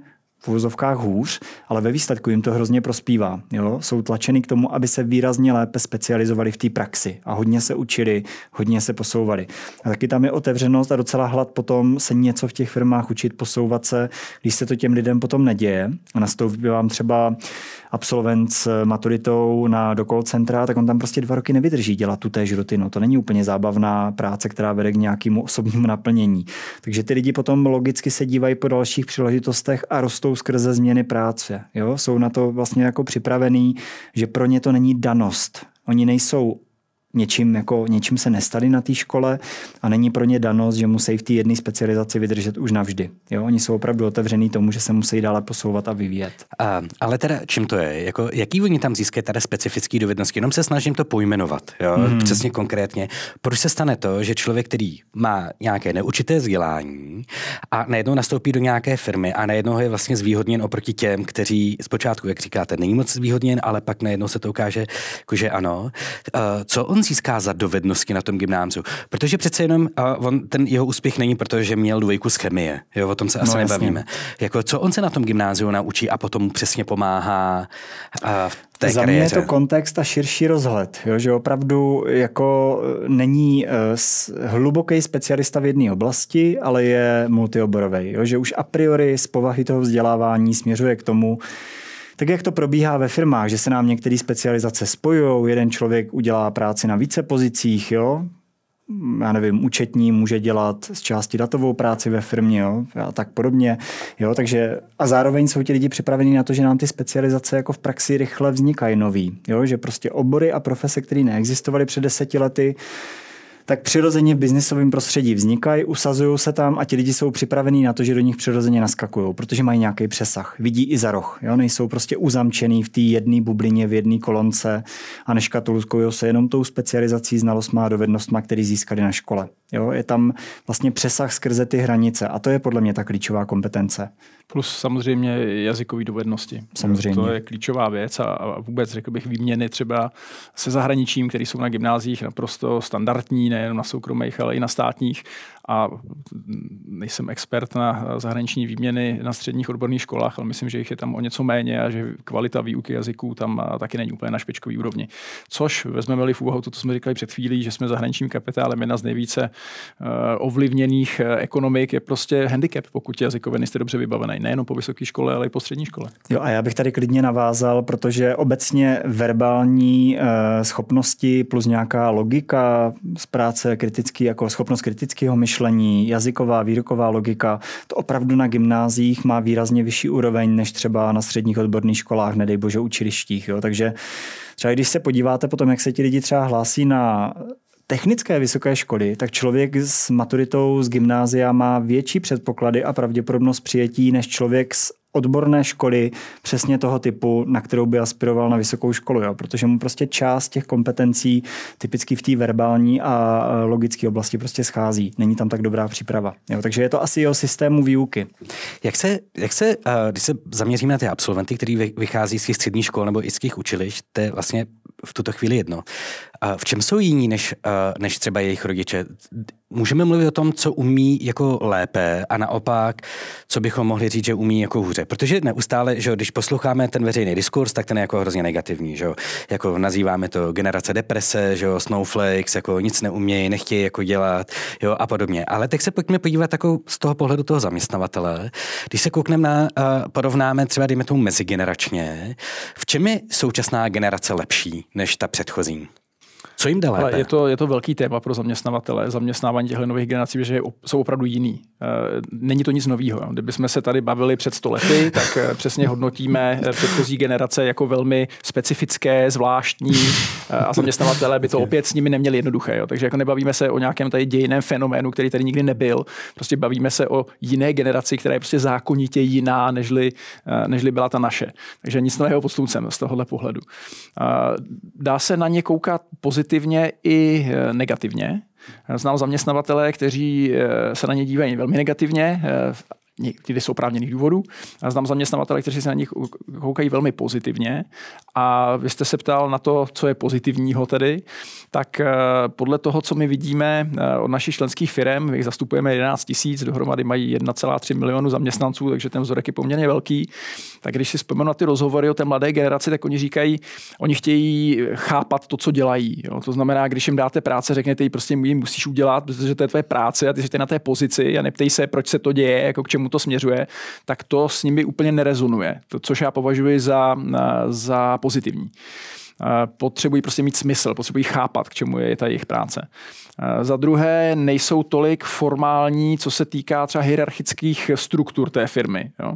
v uvozovkách hůř, ale ve výsledku jim to hrozně prospívá. Jo? Jsou tlačeni k tomu, aby se výrazně lépe specializovali v té praxi a hodně se učili, hodně se posouvali. A taky tam je otevřenost a docela hlad potom se něco v těch firmách učit, posouvat se, když se to těm lidem potom neděje. A nastoupí vám třeba absolvent s maturitou na do call centra, tak on tam prostě dva roky nevydrží dělat tu též rutinu. To není úplně zábavná práce, která vede k nějakému osobnímu naplnění. Takže ty lidi potom logicky se dívají po dalších příležitostech a rostou skrze změny práce. Jo? Jsou na to vlastně jako připravený, že pro ně to není danost. Oni nejsou něčím, jako, něčím se nestali na té škole a není pro ně danost, že musí v té jedné specializaci vydržet už navždy. Jo? Oni jsou opravdu otevřený tomu, že se musí dále posouvat a vyvíjet. A, ale teda čím to je? Jako, jaký oni tam získají teda specifické dovednosti? Jenom se snažím to pojmenovat, jo? Hmm. Přesně konkrétně. Proč se stane to, že člověk, který má nějaké neurčité vzdělání a najednou nastoupí do nějaké firmy a najednou je vlastně zvýhodněn oproti těm, kteří zpočátku, jak říkáte, není moc zvýhodněn, ale pak najednou se to ukáže, jako, že ano. Uh, co on získá za dovednosti na tom gymnáziu? Protože přece jenom uh, on, ten jeho úspěch není, protože měl dvojku z chemie. Jo, o tom se asi no, nebavíme. Jako, co on se na tom gymnáziu naučí a potom mu přesně pomáhá uh, v té za kariéře? Mě je to kontext a širší rozhled, jo, že opravdu jako není uh, hluboký specialista v jedné oblasti, ale je multioborový, jo, že už a priori z povahy toho vzdělávání směřuje k tomu, tak jak to probíhá ve firmách, že se nám některé specializace spojují, jeden člověk udělá práci na více pozicích, jo? Já nevím, účetní může dělat z části datovou práci ve firmě, jo? A tak podobně. Jo? Takže, a zároveň jsou ti lidi připravení na to, že nám ty specializace jako v praxi rychle vznikají nový. Jo? Že prostě obory a profese, které neexistovaly před deseti lety, tak přirozeně v biznisovém prostředí vznikají, usazují se tam a ti lidi jsou připravení na to, že do nich přirozeně naskakují, protože mají nějaký přesah. Vidí i za roh. Jo? Nejsou prostě uzamčený v té jedné bublině, v jedné kolonce a neškatulkují se jenom tou specializací, znalostma a dovednostma, který získali na škole. Jo? Je tam vlastně přesah skrze ty hranice a to je podle mě ta klíčová kompetence. Plus samozřejmě jazykové dovednosti. Samozřejmě. To je klíčová věc a, a vůbec řekl bych výměny třeba se zahraničím, které jsou na gymnáziích naprosto standardní, nejen na soukromých, ale i na státních. A nejsem expert na zahraniční výměny na středních odborných školách, ale myslím, že jich je tam o něco méně a že kvalita výuky jazyků tam taky není úplně na špičkový úrovni. Což vezmeme-li v úvahu to, co jsme říkali před chvílí, že jsme zahraničním kapitálem jedna z nejvíce uh, ovlivněných ekonomik, je prostě handicap, pokud jazykově nejste dobře vybavený. Nejenom po vysoké škole, ale i po střední škole. Jo, a já bych tady klidně navázal, protože obecně verbální uh, schopnosti plus nějaká logika z práce kritický, jako schopnost kritického myšlení, jazyková, výroková logika, to opravdu na gymnáziích má výrazně vyšší úroveň než třeba na středních odborných školách, nedej bože učilištích. Jo. Takže třeba když se podíváte potom, jak se ti lidi třeba hlásí na technické vysoké školy, tak člověk s maturitou z gymnázia má větší předpoklady a pravděpodobnost přijetí než člověk z odborné školy přesně toho typu, na kterou by aspiroval na vysokou školu, jo? Protože mu prostě část těch kompetencí typicky v té verbální a logické oblasti prostě schází. Není tam tak dobrá příprava. Jo? Takže je to asi o systému výuky. Jak se, jak se, když se zaměříme na ty absolventy, kteří vychází z těch středních škol nebo i z těch učilišť, to je vlastně v tuto chvíli jedno. V čem jsou jiní než, než třeba jejich rodiče? Můžeme mluvit o tom, co umí jako lépe a naopak, co bychom mohli říct, že umí jako hůře. Protože neustále, že když posloucháme ten veřejný diskurs, tak ten je jako hrozně negativní. Že? Jako nazýváme to generace deprese, že? Snowflakes, jako nic neumějí, nechtějí jako dělat, jo, a podobně. Ale tak se pojďme podívat jako z toho pohledu toho zaměstnavatele. Když se koukneme na, uh, porovnáme třeba, dejme tomu mezigeneračně, v čem je současná generace lepší než ta předchozí? Co jim jde lépe? Ale je to, je to velký téma pro zaměstnavatele, zaměstnávání těchto nových generací, protože jsou opravdu jiný. Není to nic novýho. Kdybychom se tady bavili před sto lety, tak přesně hodnotíme předchozí generace jako velmi specifické, zvláštní a zaměstnavatele by to opět s nimi neměli jednoduché. Jo. Takže jako nebavíme se o nějakém tady dějiném fenoménu, který tady nikdy nebyl. Prostě bavíme se o jiné generaci, která je prostě zákonitě jiná, nežli, nežli byla ta naše. Takže nic nového pod sluncem z tohohle pohledu. Dá se na ně koukat pozitivně i negativně. Znám zaměstnavatele, kteří se na ně dívají velmi negativně, někdy jsou oprávněných důvodů. Znám zaměstnavatele, kteří se na nich koukají velmi pozitivně A vy jste se ptal na to, co je pozitivního tedy, tak podle toho, co my vidíme od našich členských firm, my jich zastupujeme jedenáct tisíc, dohromady mají jedna celá tři milionu zaměstnanců, takže ten vzorek je poměrně velký. Tak když si vzpomenu na ty rozhovory o té mladé generaci, tak oni říkají, oni chtějí chápat to, co dělají. Jo? To znamená, když jim dáte práce, řekněte jí prostě jim musíš udělat, protože to je tvoje práce a ty jsi na té pozici a neptej se, proč se to děje, jako k čemu to směřuje, tak to s nimi úplně nerezonuje. To, což já považuji za, za pozitivní. Potřebují prostě mít smysl, potřebují chápat, k čemu je ta jejich práce. Za druhé, nejsou tolik formální, co se týká třeba hierarchických struktur té firmy. Jo.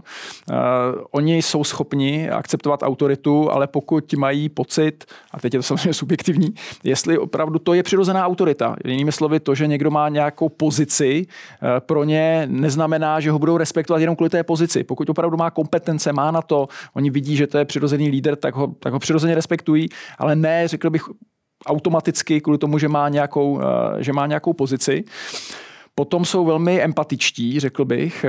Oni jsou schopni akceptovat autoritu, ale pokud mají pocit, a teď je to samozřejmě subjektivní, jestli opravdu to je přirozená autorita. Jinými slovy, to, že někdo má nějakou pozici, pro ně neznamená, že ho budou respektovat jenom kvůli té pozici. Pokud opravdu má kompetence, má na to, oni vidí, že to je přirozený lídr, tak ho, tak ho přirozeně respektují, ale ne, řekl bych, automaticky kvůli tomu, že má nějakou, že má nějakou pozici. Potom jsou velmi empatičtí, řekl bych,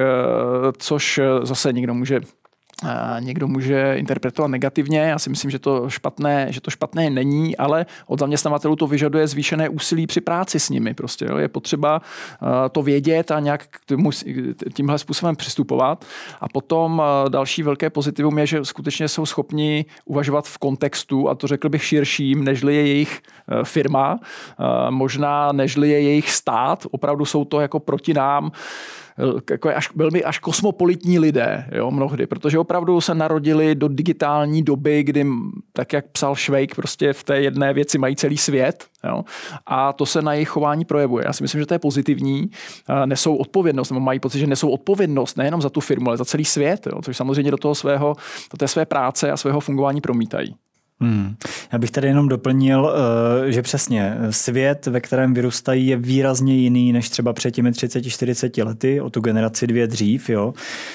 což zase někdo může někdo může interpretovat negativně. Já si myslím, že to špatné, že to špatné není, ale od zaměstnavatelů to vyžaduje zvýšené úsilí při práci s nimi. Prostě, jo. Je potřeba to vědět a nějak tímhle způsobem přistupovat. A potom další velké pozitivum je, že skutečně jsou schopni uvažovat v kontextu, a to řekl bych širším, nežli je jejich firma, možná nežli je jejich stát. Opravdu jsou to jako proti nám jako až, velmi až kosmopolitní lidé, jo, mnohdy, protože opravdu se narodili do digitální doby, kdy, tak jak psal Švejk, prostě v té jedné věci mají celý svět, jo, a to se na jejich chování projevuje. Já si myslím, že to je pozitivní, nesou odpovědnost, nebo mají pocit, že nesou odpovědnost nejenom za tu firmu, ale za celý svět, jo, což samozřejmě do toho svého, do té své práce a svého fungování promítají. Hmm. Já bych tady jenom doplnil, že přesně svět, ve kterém vyrůstají, je výrazně jiný než třeba před těmi třicet čtyřicet lety, o tu generaci dvě dřív. Jo.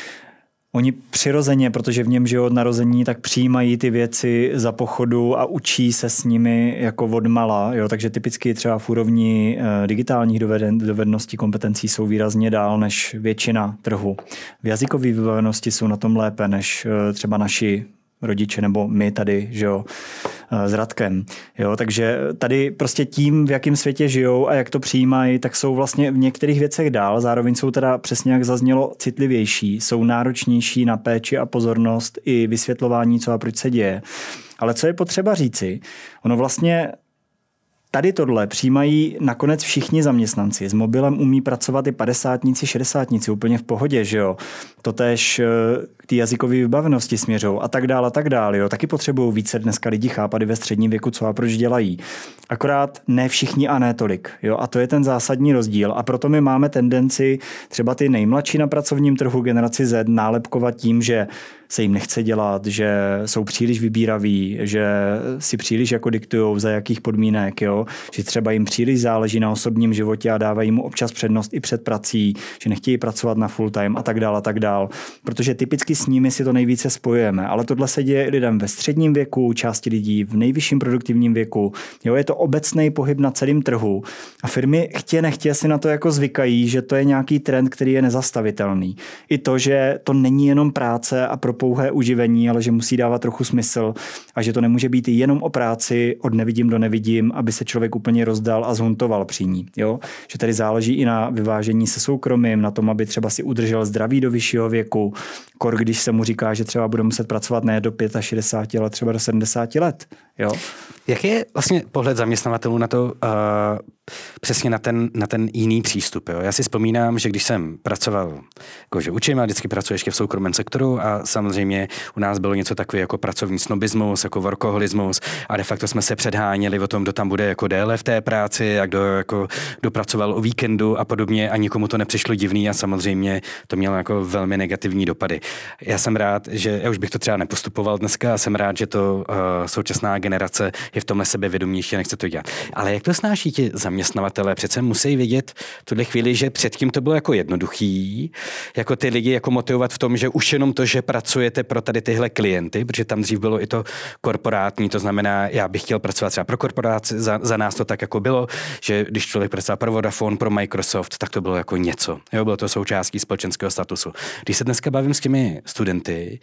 Oni přirozeně, protože v něm žijou od narození, tak přijímají ty věci za pochodu a učí se s nimi jako odmala. Jo. Takže typicky třeba v úrovni digitálních dovedností, kompetencí jsou výrazně dál než většina trhu. V jazykové vybavenosti jsou na tom lépe než třeba naši rodiče nebo my tady, že jo, s Radkem. Jo, takže tady prostě tím, v jakém světě žijou a jak to přijímají, tak jsou vlastně v některých věcech dál, zároveň jsou teda přesně jak zaznělo citlivější, jsou náročnější na péči a pozornost i vysvětlování, co a proč se děje. Ale co je potřeba říci, ono vlastně tady tohle přijímají nakonec všichni zaměstnanci. S mobilem umí pracovat i padesátníci, šedesátníci úplně v pohodě, že jo. Totéž k té jazykové vybavenosti směřou a tak dále a tak dále, jo. Taky potřebují více dneska lidi chápat i ve středním věku, co a proč dělají. Akorát ne všichni a ne tolik, jo. A to je ten zásadní rozdíl. A proto my máme tendenci třeba ty nejmladší na pracovním trhu generaci Z nálepkovat tím, že se jim nechce dělat, že jsou příliš vybíraví, že si příliš jako diktujou za jakých podmínek, jo? Že třeba jim příliš záleží na osobním životě a dávají mu občas přednost i před prací, že nechtějí pracovat na full time a tak dál a tak dál. Protože typicky s nimi si to nejvíce spojujeme, ale tohle se děje lidem ve středním věku, části lidí v nejvyšším produktivním věku. Jo? Je to obecný pohyb na celém trhu a firmy chtě nechtě si na to jako zvykají, že to je nějaký trend, který je nezastavitelný. I to, že to není jenom práce a pro pouhé uživení, ale že musí dávat trochu smysl a že to nemůže být jenom o práci od nevidím do nevidím, aby se člověk úplně rozdal a zhuntoval při ní. Jo? Že tady záleží i na vyvážení se soukromím, na tom, aby třeba si udržel zdraví do vyššího věku, kor když se mu říká, že třeba bude muset pracovat ne do šedesáti pěti, ale třeba do sedmdesáti let. Jo? Jak je vlastně pohled zaměstnavatelů na to, uh, přesně na ten, na ten jiný přístup? Jo? Já si vzpomínám, že když jsem pracoval, jakože učím a vždycky pracuji ještě v soukromém sektoru a samozřejmě u nás bylo něco takové jako pracovní snobismus, jako workoholismus a de facto jsme se předháněli o tom, kdo tam bude jako déle v té práci a kdo jako dopracoval o víkendu a podobně a nikomu to nepřišlo divný a samozřejmě to mělo jako velmi negativní dopady. Já jsem rád, že já už bych to třeba nepostupoval dneska a jsem rád, že to uh, současná generace je v tomhle sebevědomější a nechce to dělat. Ale jak to snáší ti zaměstnavatelé? zaměstnavatelé přece musí vědět v tuhle chvíli, že předtím to bylo jako jednoduchý, jako ty lidi jako motivovat v tom, že už jenom to, že pracujete pro tady tyhle klienty, protože tam dřív bylo i to korporátní, to znamená, já bych chtěl pracovat třeba pro korporaci, za, za nás to tak jako bylo, že když člověk pracoval pro Vodafone, pro Microsoft, tak to bylo jako něco. Jo, bylo to součástí společenského statusu. Když se dneska bavím s těmi studenty,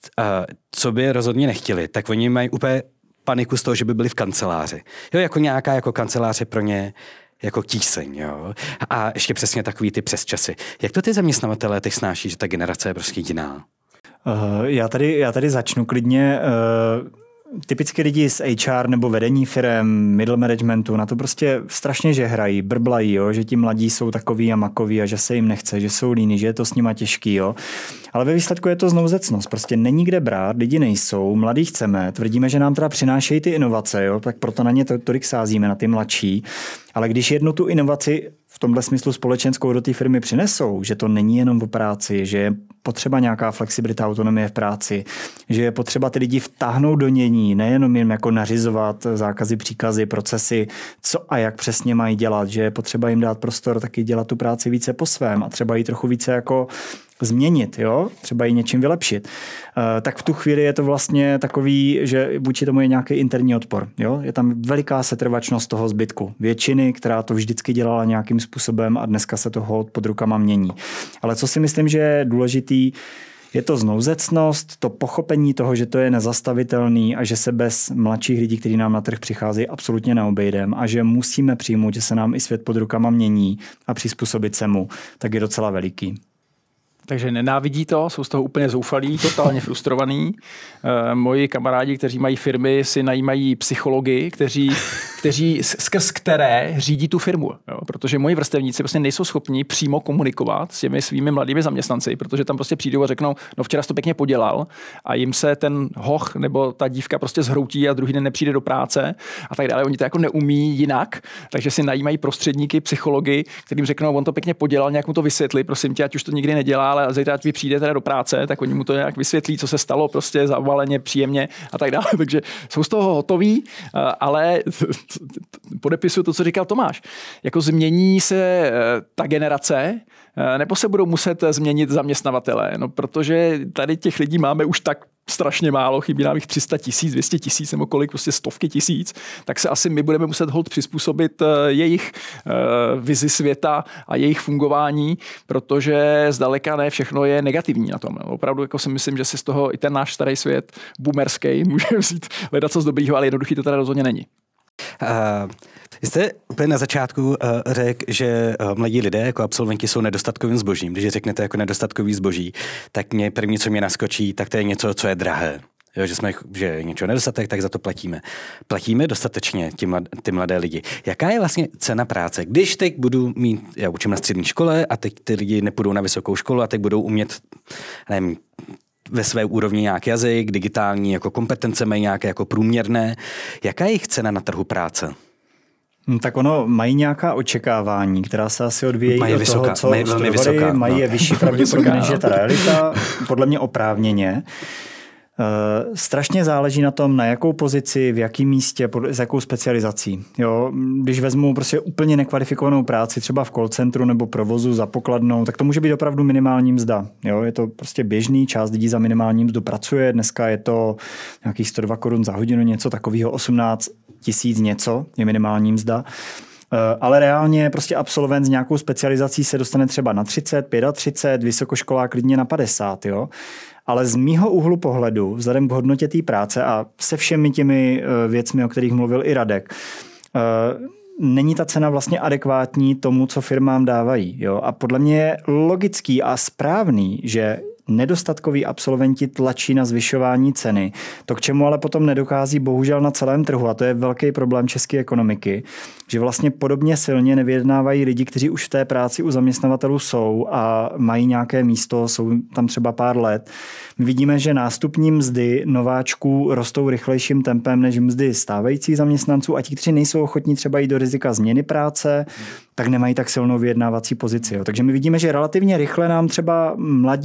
co by rozhodně nechtěli, tak oni mají úplně paniku z toho, že by byli v kanceláři. Jo, jako nějaká jako kanceláře pro ně jako tíseň, jo. A ještě přesně takový ty přesčasy. Jak to ty zaměstnavatelé teď snáší, že ta generace je prostě jiná? Uh, já, tady, já tady začnu klidně. Uh... Typicky lidi z H R nebo vedení firem, middle managementu na to prostě strašně žehrají, brblají, jo, že ti mladí jsou takový a makoví a že se jim nechce, že jsou líní, že je to s nima těžký. Jo. Ale ve výsledku je to znouzecnost. Prostě není kde brát, lidi nejsou, mladí chceme, tvrdíme, že nám teda přinášejí ty inovace, jo, tak proto na ně tolik sázíme, na ty mladší. Ale když jednu tu inovaci v tomhle smyslu společenskou do té firmy přinesou, že to není jenom o práci, že je potřeba nějaká flexibilita, autonomie v práci, že je potřeba ty lidi vtáhnout do nění, nejenom jim jako nařizovat zákazy, příkazy, procesy, co a jak přesně mají dělat, že je potřeba jim dát prostor taky dělat tu práci více po svém a třeba ji trochu více jako změnit, jo? Třeba ji něčím vylepšit. E, tak v tu chvíli je to vlastně takový, že vůči tomu je nějaký interní odpor. Jo? Je tam veliká setrvačnost toho zbytku. Většiny, která to vždycky dělala nějakým způsobem a dneska se toho pod rukama mění. Ale co si myslím, že je důležitý, je to znouzecnost, to pochopení toho, že to je nezastavitelný a že se bez mladších lidí, kteří nám na trh přicházejí, absolutně neobejdeme a že musíme přijmout, že se nám i svět pod rukama mění a přizpůsobit se mu, tak je docela veliký. Takže nenávidí to, jsou z toho úplně zoufalí, totálně frustrovaní. E, moji kamarádi, kteří mají firmy, si najímají psychologi, kteří, kteří skrz které řídí tu firmu. Jo? Protože moji vrstevníci prostě nejsou schopni přímo komunikovat s těmi svými mladými zaměstnanci, protože tam prostě přijdou a řeknou, no včera jsi to pěkně podělal a jim se ten hoch nebo ta dívka prostě zhroutí a druhý den nepřijde do práce a tak dále. Oni to jako neumí jinak, takže si najímají prostředníky, psychologi, kterým řeknou, on to pěkně podělal, nějak mu to vysvětli, prosím tě, ať už to nikdy nedělá, ale zítra, ať vy přijde teda do práce, tak oni mu to nějak vysvětlí, co se stalo, prostě zavaleně, příjemně a tak dále. Takže jsou z toho hotoví, ale podepisuju to, co říkal Tomáš. Jako změní se ta generace, nebo se budou muset změnit zaměstnavatele, no protože tady těch lidí máme už tak strašně málo, chybí nám jich tři sta tisíc, dvě stě tisíc nebo kolik, prostě stovky tisíc, tak se asi my budeme muset holt přizpůsobit jejich vizi světa a jejich fungování, protože zdaleka ne všechno je negativní na tom. Opravdu jako si myslím, že si z toho i ten náš starý svět boomerský může vzít hledat co z dobrýho, ale jednoduchý to teda rozhodně není. Uh, jste úplně na začátku uh, řekl, že uh, mladí lidé jako absolventi jsou nedostatkovým zbožím. Když řeknete jako nedostatkový zboží, tak mě první, co mě naskočí, tak to je něco, co je drahé. Jo, že jsme, že je něčeho nedostatek, tak za to platíme. Platíme dostatečně ty mladé, ty mladé lidi. Jaká je vlastně cena práce? Když teď budu mít, já učím na střední škole a teď ty lidi nepůjdou na vysokou školu a teď budou umět, nevím, ve své úrovni nějaký jazyk, digitální jako kompetence mají nějaké jako průměrné. Jaká je jejich cena na trhu práce? Tak ono mají nějaká očekávání, která se asi odvíjejí mají od vysoká, toho, co mají velmi vysoká, mají no. je vyšší pravděpodobně, než je ta realita, podle mě oprávněně. Uh, strašně záleží na tom, na jakou pozici, v jakém místě, pod, s jakou specializací. Jo, když vezmu prostě úplně nekvalifikovanou práci, třeba v call centru nebo provozu za pokladnou, tak to může být opravdu minimální mzda. Jo, je to prostě běžný, část lidí za minimální mzdu pracuje, dneska je to nějakých sto dva korun za hodinu, něco takového, osmnáct tisíc něco je minimální mzda. Uh, ale reálně prostě absolvent s nějakou specializací se dostane třeba na třicet, třicet pět, vysokoškolák klidně na padesát, jo. Ale z mýho úhlu pohledu, vzhledem k hodnotě té práce a se všemi těmi věcmi, o kterých mluvil i Radek, není ta cena vlastně adekvátní tomu, co firmám dávají. Jo? A podle mě je logický a správný, že nedostatkoví absolventi tlačí na zvyšování ceny. To, k čemu ale potom nedochází bohužel na celém trhu, a to je velký problém české ekonomiky, že vlastně podobně silně nevyjednávají lidi, kteří už v té práci u zaměstnavatelů jsou a mají nějaké místo, jsou tam třeba pár let. My vidíme, že nástupní mzdy nováčků rostou rychlejším tempem než mzdy stávajících zaměstnanců a ti, kteří nejsou ochotní třeba jít do rizika změny práce, tak nemají tak silnou vyjednávací pozici. Jo. Takže my vidíme, že relativně rychle nám třeba mladí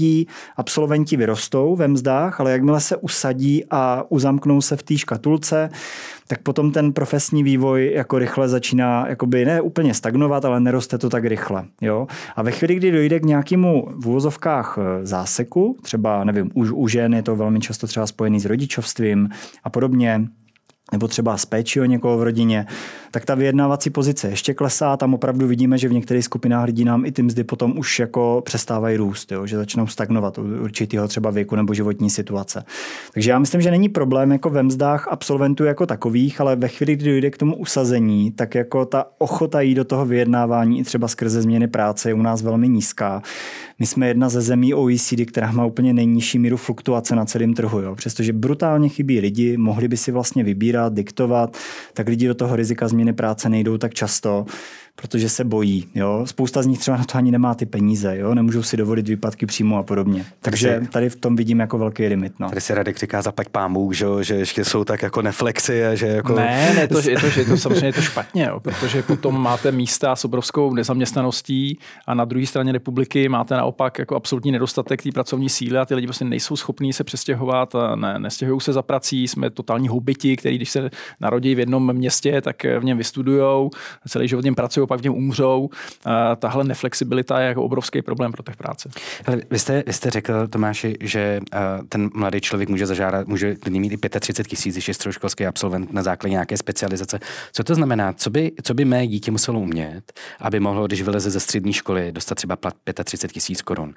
absolventi vyrostou ve mzdách, ale jakmile se usadí a uzamknou se v té škatulce, tak potom ten profesní vývoj jako rychle začíná jakoby ne úplně stagnovat, ale neroste to tak rychle. Jo? A ve chvíli, kdy dojde k nějakému v uvozovkách záseku, třeba nevím, u, u žen je to velmi často třeba spojený s rodičovstvím a podobně, nebo třeba s péčí o někoho v rodině, tak ta vyjednávací pozice ještě klesá. Tam opravdu vidíme, že v některých skupinách lidí nám i ty mzdy potom už jako přestávají růst, jo? Že začnou stagnovat u určitého třeba věku nebo životní situace. Takže já myslím, že není problém jako ve mzdách absolventů jako takových, ale ve chvíli, kdy dojde k tomu usazení, tak jako ta ochota jít do toho vyjednávání i třeba skrze změny práce je u nás velmi nízká. My jsme jedna ze zemí O E C D, která má úplně nejnižší míru fluktuace na celém trhu. Jo? Přestože brutálně chybí lidi, mohli by si vlastně vybírat, diktovat, tak lidi do toho rizika změny práce nejdou tak často, protože se bojí. Jo? Spousta z nich třeba na to ani nemá ty peníze, jo? Nemůžou si dovolit výpadky příjmu a podobně. Takže tady v tom vidím jako velký limit. No. Tady si Radek říká zaplať pámůk, že, že ještě jsou tak jako neflexy. A že jako... Ne, ne to, je to, že je to samozřejmě je to špatně, jo? Protože potom máte místa s obrovskou nezaměstnaností a na druhé straně republiky máte naopak jako absolutní nedostatek té pracovní síly a ty lidi prostě nejsou schopní se přestěhovat a ne, nestěhují se za prací, jsme totální hobiti, kteří když se narodí v jednom městě, tak v něm vystudujou, celý život v něm pracují, pak v něm umřou. Tahle neflexibilita je jako obrovský problém pro těch práce. Hele, vy, jste, vy jste řekl, Tomáši, že uh, ten mladý člověk může zažádat, může mít i třicet pět tisíc, když je středoškolský absolvent na základě nějaké specializace. Co to znamená? Co by, co by mé dítě muselo umět, aby mohlo, když vyleze ze střední školy, dostat třeba plat třicet pět tisíc korun?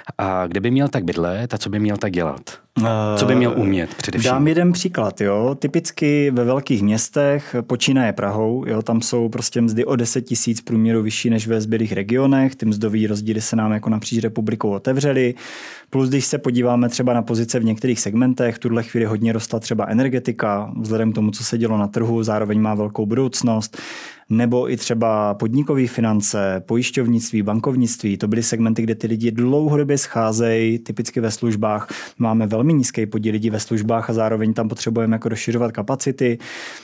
A kde by měl tak bydlet a co by měl tak dělat? Co by měl umět především? Dám jeden příklad. Jo. Typicky ve velkých městech, počínaje Prahou, jo, tam jsou prostě mzdy o deset tisíc průměru vyšší než ve zbylých regionech. Ty mzdový rozdíly se nám jako napříč republikou otevřely. Plus, když se podíváme třeba na pozice v některých segmentech, v tuhle chvíli hodně rostla třeba energetika, vzhledem k tomu, co se dělo na trhu, zároveň má velkou budoucnost. Nebo i třeba podnikové finance, pojišťovnictví, bankovnictví. To byly segmenty, kde ty lidi dlouhodobě scházejí, typicky ve službách. Máme velmi nízký podíl lidí ve službách a zároveň tam potřebujeme jako rozšiřovat kapacity.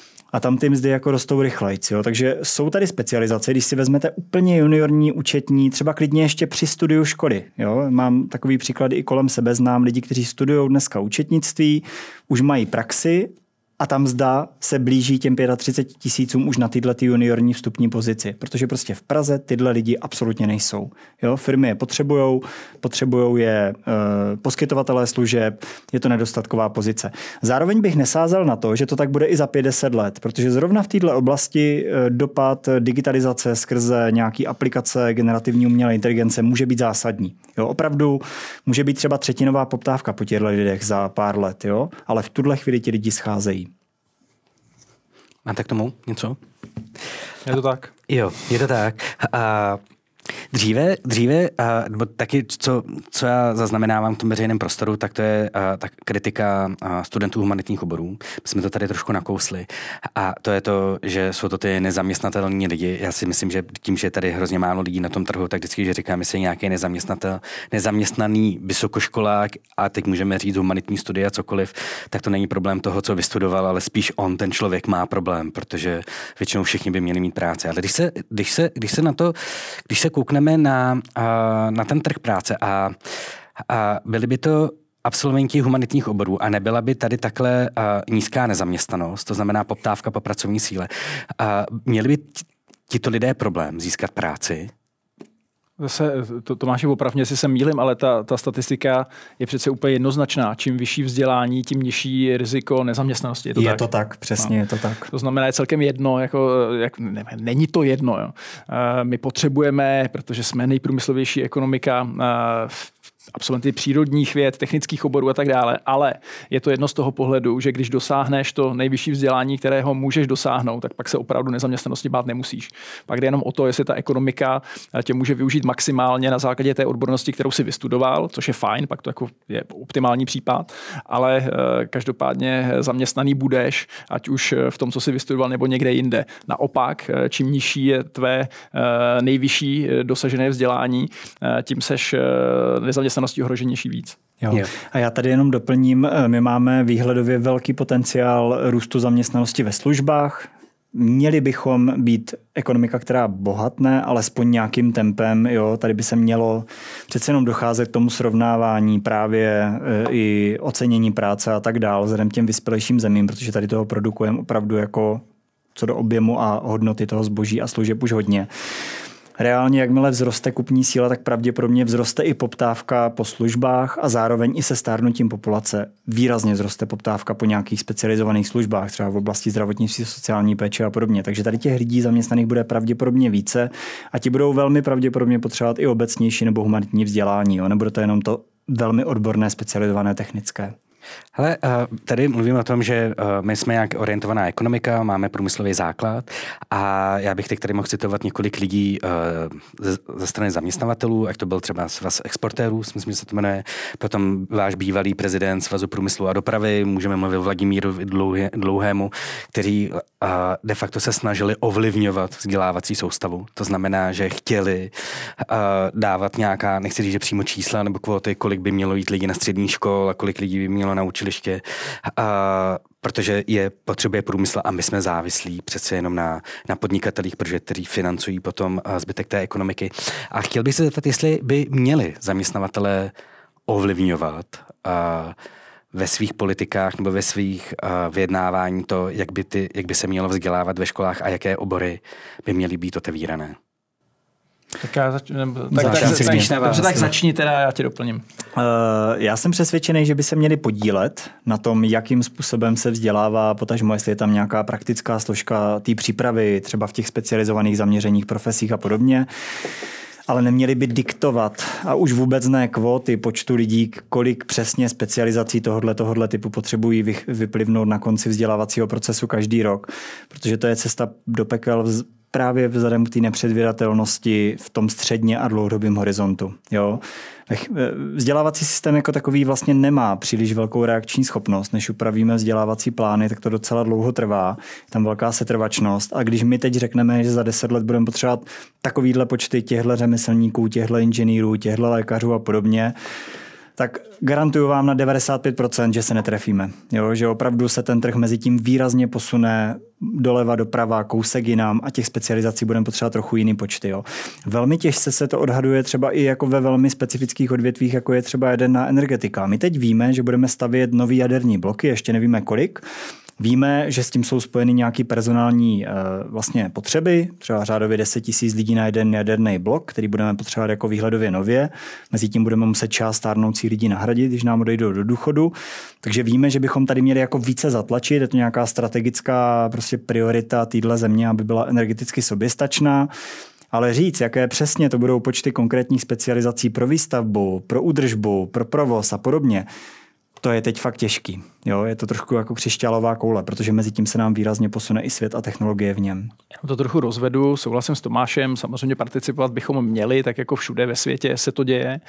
A tam ty mzdy jako rostou rychlejc. Jo? Takže jsou tady specializace, když si vezmete úplně juniorní účetní, třeba klidně ještě při studiu školy. Jo? Mám takový příklad i kolem sebe, znám lidi, kteří studují dneska účetnictví, už mají praxi, a tam mzda se blíží těm třicet pět tisícům už na tyhle ty juniorní vstupní pozici, protože prostě v Praze tyhle lidi absolutně nejsou. Jo? Firmy je potřebujou, potřebujou je e, poskytovatelé služeb, je to nedostatková pozice. Zároveň bych nesázel na to, že to tak bude i za pět deset let, protože zrovna v této oblasti e, dopad digitalizace skrze nějaký aplikace generativní umělé inteligence může být zásadní. Jo? Opravdu může být třeba třetinová poptávka po těchto lidech za pár let, jo? Ale v tuhle chvíli ti lidi scházejí. Máte k tomu něco? Je to tak. Jo, je to tak. A dříve, dříve a, nebo taky, co, co já zaznamenávám v tom veřejném prostoru, tak to je a, tak kritika a, studentů humanitních oborů. My jsme to tady trošku nakousli. A to je to, že jsou to ty nezaměstnatelní lidi. Já si myslím, že tím, že je tady hrozně málo lidí na tom trhu, tak vždycky, že říkáme si nějaký nezaměstnatel, nezaměstnaný vysokoškolák a teď můžeme říct humanitní studia, cokoliv, tak to není problém toho, co vystudoval, ale spíš on, ten člověk, má problém, protože většinou všichni by měli mít práci. Ale když se, když se, když se na to, když se koukneme na, na ten trh práce a, a byly by to absolventi humanitních oborů a nebyla by tady takhle nízká nezaměstnanost, to znamená poptávka po pracovní síle, a měli by tito lidé problém získat práci? Zase, to, Tomáši, opravně, jestli se mýlim, ale ta, ta statistika je přece úplně jednoznačná. Čím vyšší vzdělání, tím nižší riziko nezaměstnanosti. Je to je tak? to tak, přesně no. Je to tak. To znamená, je celkem jedno, jako, jak, ne, není to jedno. Jo. My potřebujeme, protože jsme nejprůmyslovější ekonomika, absolventy přírodních věd, technických oborů a tak dále, ale je to jedno z toho pohledu, že když dosáhneš to nejvyšší vzdělání, kterého můžeš dosáhnout, tak pak se opravdu nezaměstnanosti bát nemusíš. Pak jde jenom o to, jestli ta ekonomika tě může využít maximálně na základě té odbornosti, kterou si vystudoval, což je fajn, pak to jako je optimální případ, ale každopádně zaměstnaný budeš, ať už v tom, co si vystudoval, nebo někde jinde. Naopak, čím nižší je tvé nejvyšší dosažené vzdělání, tím seš nezaměstnaný ohroženější víc. Jo. Jo. A já tady jenom doplním, my máme výhledově velký potenciál růstu zaměstnanosti ve službách, měli bychom být ekonomika, která bohatne, alespoň nějakým tempem. Jo? Tady by se mělo přece jenom docházet k tomu srovnávání právě i ocenění práce a tak dál vzhledem těm vyspělejším zemím, protože tady toho produkujeme opravdu jako co do objemu a hodnoty toho zboží a služeb už hodně. Reálně, jakmile vzroste kupní síla, tak pravděpodobně vzroste i poptávka po službách a zároveň i se stárnutím populace výrazně vzroste poptávka po nějakých specializovaných službách, třeba v oblasti zdravotnictví, sociální péče a podobně. Takže tady těch lidí zaměstnaných bude pravděpodobně více a ti budou velmi pravděpodobně potřebovat i obecnější nebo humanitní vzdělání. Jo? Nebude to jenom to velmi odborné, specializované technické. Hele, tady mluvím o tom, že my jsme nějak orientovaná ekonomika, máme průmyslový základ a já bych teď tady mohl citovat několik lidí ze, ze strany zaměstnavatelů, ať to byl třeba svaz exportérů, myslím, že se to jmenuje, potom váš bývalý prezident Svazu průmyslu a dopravy, můžeme mluvit o Vladimíru Dlouhé, Dlouhému, který de facto se snažili ovlivňovat vzdělávací soustavu. To znamená, že chtěli dávat nějaká, nechci říct, že přímo čísla nebo kvóty, kolik by mělo jít lidí na střední škol a kolik lidí by mělo na učiliště, a, protože je potřebuje průmysl a my jsme závislí přece jenom na, na podnikatelích, protože kteří financují potom zbytek té ekonomiky. A chtěl bych se zeptat, jestli by měli zaměstnavatelé ovlivňovat a, ve svých politikách nebo ve svých a, vyjednávání to, jak by, ty, jak by se mělo vzdělávat ve školách a jaké obory by měly být otevírané. Tak já zač- nebo, tak, tak, tak, tak, dobře, tak začni teda, já tě doplním. Uh, já jsem přesvědčený, že by se měli podílet na tom, jakým způsobem se vzdělává, potažmo, jestli je tam nějaká praktická složka té přípravy, třeba v těch specializovaných zaměřeních profesích a podobně. Ale neměli by diktovat a už vůbec ne kvóty počtu lidí, kolik přesně specializací tohodle, tohodle typu potřebují vy, vyplivnout na konci vzdělávacího procesu každý rok, protože to je cesta do pekel vz, právě vzhledem k té nepředvídatelnosti v tom středně a dlouhodobém horizontu. Jo? Vzdělávací systém jako takový vlastně nemá příliš velkou reakční schopnost. Než upravíme vzdělávací plány, tak to docela dlouho trvá. Je tam velká setrvačnost. A když my teď řekneme, že za deset let budeme potřebovat takovýhle počty těchto řemeslníků, těchto inženýrů, těchto lékařů a podobně, tak garantuju vám na devadesát pět procent, že se netrefíme. Jo, že opravdu se ten trh mezi tím výrazně posune doleva, doprava, kousek jinam a těch specializací budeme potřebovat trochu jiný počty. Jo. Velmi těžce se to odhaduje třeba i jako ve velmi specifických odvětvích, jako je třeba jaderná energetika. My teď víme, že budeme stavět nový jaderní bloky, ještě nevíme kolik. Víme, že s tím jsou spojeny nějaké personální e, vlastně potřeby, třeba řádově deset tisíc lidí na jeden jaderný blok, který budeme potřebovat jako výhledově nově. Mezi tím budeme muset část stárnoucích lidí nahradit, když nám odejdou do důchodu. Takže víme, že bychom tady měli jako více zatlačit. Je to nějaká strategická prostě priorita téhle země, aby byla energeticky soběstačná. Ale říct, jaké přesně to budou počty konkrétních specializací pro výstavbu, pro údržbu, pro provoz a podobně, to je teď fakt těžký. Jo, je to trošku jako křišťálová koule, protože mezi tím se nám výrazně posune i svět a technologie v něm. Já to trochu rozvedu, souhlasím s Tomášem, samozřejmě participovat bychom měli, tak jako všude ve světě se to děje.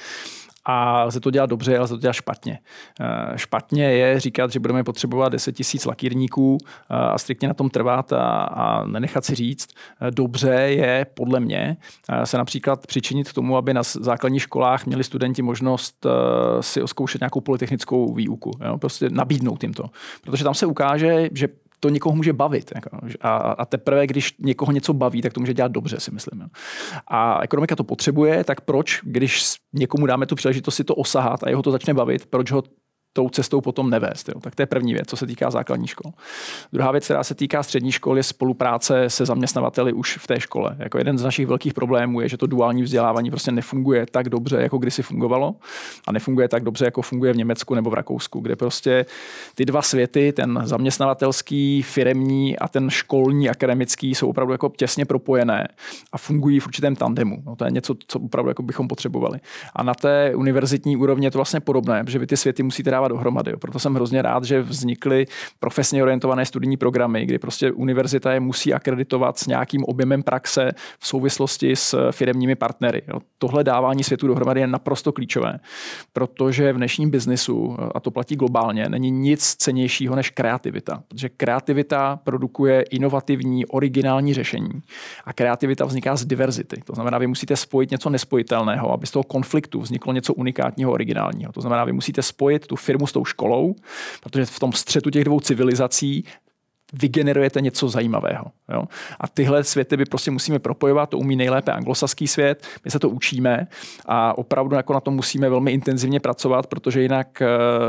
A lze to dělat dobře, ale lze to dělat špatně. Špatně je říkat, že budeme potřebovat deset tisíc lakírníků a striktně na tom trvat a, a nenechat si říct. Dobře je, podle mě, se například přičinit k tomu, aby na základních školách měli studenti možnost si oskoušet nějakou polytechnickou výuku. Jo? Prostě nabídnout jim to. Protože tam se ukáže, že to někoho může bavit. Jako. A, a teprve, když někoho něco baví, tak to může dělat dobře, si myslím. Jo. A ekonomika to potřebuje, tak proč, když někomu dáme tu příležitost si to osahat a jeho to začne bavit, proč ho tou cestou potom nevést. Jo. Tak to je první věc, co se týká základní škol. Druhá věc, která se týká střední škol, je spolupráce se zaměstnavateli už v té škole. Jako jeden z našich velkých problémů je, že to duální vzdělávání prostě nefunguje tak dobře, jako kdysi fungovalo a nefunguje tak dobře, jako funguje v Německu nebo v Rakousku, kde prostě ty dva světy, ten zaměstnavatelský, firemní a ten školní, akademický, jsou opravdu jako těsně propojené a fungují v určitém tandemu. No, to je něco, co opravdu jako bychom potřebovali. A na té univerzitní úrovni je to vlastně podobné, protože vy ty světy musíte dávat dohromady. Proto jsem hrozně rád, že vznikly profesně orientované studijní programy, kdy prostě univerzita je musí akreditovat s nějakým objemem praxe v souvislosti s firemními partnery. Tohle dávání světu dohromady je naprosto klíčové, protože v dnešním biznisu, a to platí globálně, není nic cennějšího než kreativita. Protože kreativita produkuje inovativní, originální řešení. A kreativita vzniká z diverzity. To znamená, vy musíte spojit něco nespojitelného, aby z toho konfliktu vzniklo něco unikátního, originálního. To znamená, vy musíte spojit tu firmu s tou školou, protože v tom střetu těch dvou civilizací vygenerujete něco zajímavého. Jo? A tyhle světy by prostě musíme propojovat, to umí nejlépe anglosaský svět, my se to učíme a opravdu jako na tom musíme velmi intenzivně pracovat, protože jinak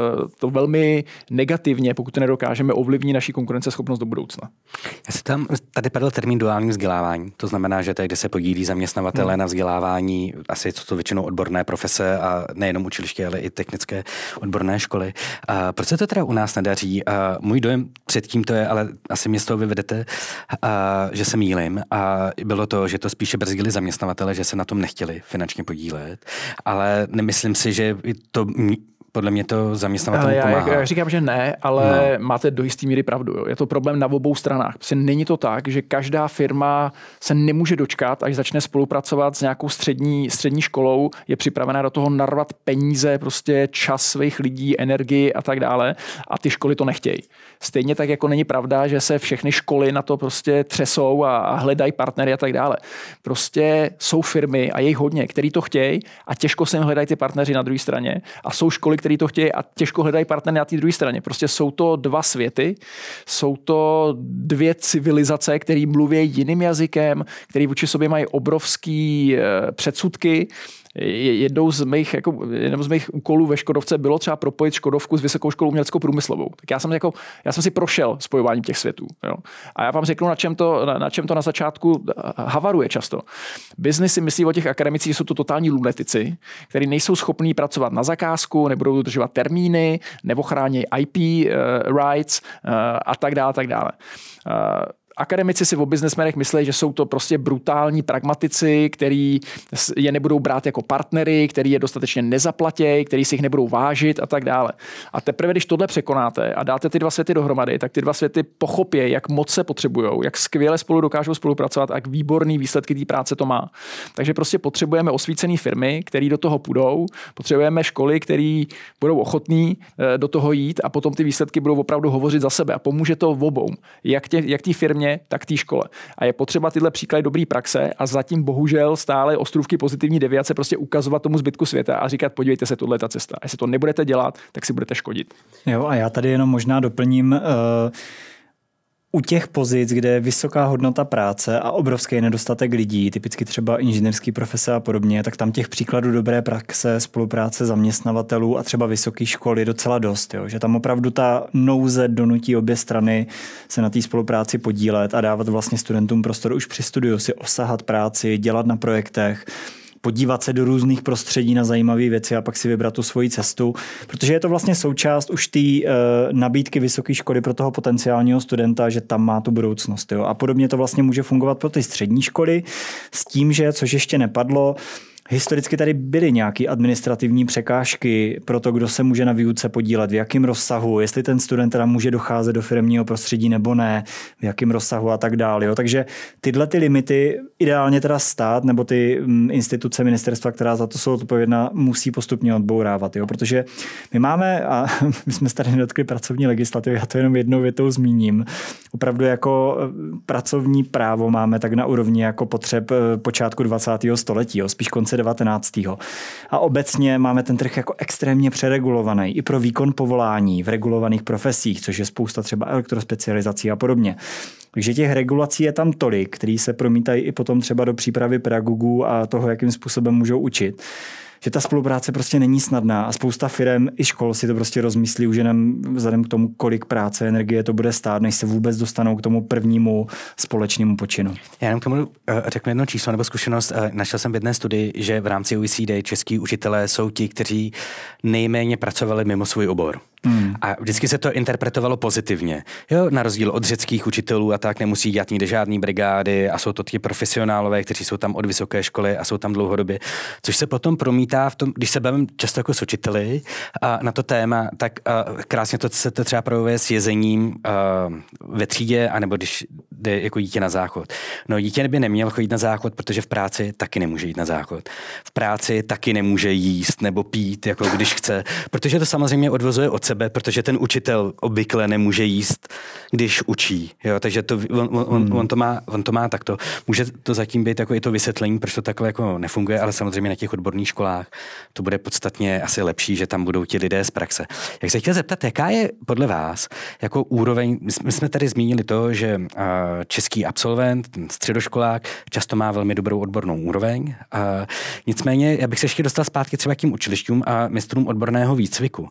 to velmi negativně, pokud to nedokážeme, ovlivní naši konkurenceschopnost do budoucna. Já se tam, tady padl termín duální vzdělávání, to znamená, že tady, kde se podílí zaměstnavatelé hmm. na vzdělávání, asi co to většinou odborné profese a nejenom učiliště, ale i technické odborné školy. A proč se to teda u nás nedaří? A můj dojem předtím to je, ale asi mě z toho vyvedete, a, že se mýlim. A bylo to, že to spíše brzdili zaměstnavatele, že se na tom nechtěli finančně podílet. Ale nemyslím si, že to podle mě to zaměstnavatelům pomáhá. Já, já říkám, že ne, ale no. máte do jistý míry pravdu. Jo. Je to problém na obou stranách. Prostě není to tak, že každá firma se nemůže dočkat, až začne spolupracovat s nějakou střední, střední školou, je připravená do toho narvat peníze, prostě čas svých lidí, energii a tak dále a ty školy to nechtějí. Stejně tak, jako není pravda, že se všechny školy na to prostě třesou a, a hledají partnery a tak dále. Prostě jsou firmy a je jich hodně, který to chtějí a těžko se jim hledají ty partneři na druhé straně a jsou školy, který to chtějí a těžko hledají partnery na té druhé straně. Prostě jsou to dva světy, jsou to dvě civilizace, které mluví jiným jazykem, které vůči sobě mají obrovský e, předsudky. Jednou z mých, jako, jednou z mých úkolů ve Škodovce bylo třeba propojit Škodovku s Vysokou školou uměleckou průmyslovou. Tak já jsem, jako, já jsem si prošel spojováním těch světů. Jo. A já vám řeknu, na čem, to, na, na čem to na začátku havaruje často. Business si myslí o těch akademicích, že jsou to totální lunetici, kteří nejsou schopní pracovat na zakázku, nebudou dodržovat termíny, neochrání I P uh, rights uh, a tak dále, tak dále. Uh, Akademici si o biznesmenech myslí, že jsou to prostě brutální pragmatici, který je nebudou brát jako partnery, který je dostatečně nezaplatí, který si jich nebudou vážit a tak dále. A teprve, když tohle překonáte a dáte ty dva světy dohromady, tak ty dva světy pochopí, jak moc se potřebujou, jak skvěle spolu dokážou spolupracovat a jak výborný výsledky té práce to má. Takže prostě potřebujeme osvícené firmy, které do toho půjdou, potřebujeme školy, které budou ochotní do toho jít a potom ty výsledky budou opravdu hovořit za sebe a pomůže to obou. Jak tě, jak té firmě, tak té škole. A je potřeba tyhle příklady dobré praxe a zatím bohužel stále ostrůvky pozitivní deviace prostě ukazovat tomu zbytku světa a říkat, podívejte se, tohle je ta cesta. A jestli to nebudete dělat, tak si budete škodit. Jo, a já tady jenom možná doplním uh... u těch pozic, kde je vysoká hodnota práce a obrovský nedostatek lidí, typicky třeba inženýrský profese a podobně, tak tam těch příkladů dobré praxe, spolupráce zaměstnavatelů a třeba vysoké školy docela dost. Jo? Že tam opravdu ta nouze donutí obě strany se na té spolupráci podílet a dávat vlastně studentům prostor už při studiu si osahat práci, dělat na projektech, podívat se do různých prostředí na zajímavé věci a pak si vybrat tu svoji cestu, protože je to vlastně součást už té e, nabídky vysoké školy pro toho potenciálního studenta, že tam má tu budoucnost. Jo. A podobně to vlastně může fungovat pro ty střední školy s tím, že, což ještě nepadlo, historicky tady byly nějaké administrativní překážky pro to, kdo se může na výuce podílet, v jakém rozsahu, jestli ten student teda může docházet do firemního prostředí nebo ne, v jakém rozsahu a tak dále. Jo. Takže tyhle ty limity ideálně teda stát nebo ty instituce ministerstva, která za to jsou odpovědná, musí postupně odbourávat. Jo. Protože my máme, a my jsme se tady nedotkli pracovní legislativy, já to jenom jednou větou zmíním, opravdu jako pracovní právo máme tak na úrovni jako potřeb počátku dvacátého století, jo, spíš konce devatenáctého. A obecně máme ten trh jako extrémně přeregulovaný i pro výkon povolání v regulovaných profesích, což je spousta třeba elektrospecializací a podobně. Takže těch regulací je tam tolik, který se promítají i potom třeba do přípravy pedagogů a toho, jakým způsobem můžou učit, že ta spolupráce prostě není snadná a spousta firem i škol si to prostě rozmyslí už jenom vzhledem k tomu, kolik práce, energie to bude stát, než se vůbec dostanou k tomu prvnímu společnému počinu. Já jenom k tomu řeknu jedno číslo nebo zkušenost. Našel jsem v jedné studii, že v rámci O E C D český učitelé jsou ti, kteří nejméně pracovali mimo svůj obor. Hmm. A vždycky se to interpretovalo pozitivně. Jo, na rozdíl od řeckých učitelů a tak nemusí dělat nikde žádný brigády a jsou to ti profesionálové, kteří jsou tam od vysoké školy a jsou tam dlouhodobě. Což se potom promítá v tom, když se bavím často jako s učiteli a na to téma, tak a, krásně to se to třeba projevuje s jezením a, ve třídě, anebo když jde jako dítě na záchod. No dítě by nemělo chodit na záchod, protože v práci taky nemůže jít na záchod. V práci taky nemůže jíst nebo pít, jako když chce, protože to samozřejmě odvozuje od sebe, protože ten učitel obvykle nemůže jíst, když učí. Jo? Takže to, on, on, hmm. on, to má, on to má takto. Může to zatím být jako i to vysvětlení, proč to takhle jako nefunguje, ale samozřejmě na těch odborných školách to bude podstatně asi lepší, že tam budou ti lidé z praxe. Jak se chtěl zeptat, jaká je podle vás jako úroveň, my jsme tady zmínili to, že český absolvent, středoškolák, často má velmi dobrou odbornou úroveň. Nicméně já bych se ještě dostal zpátky třeba k tím učilištům a mistrům odborného výcviku.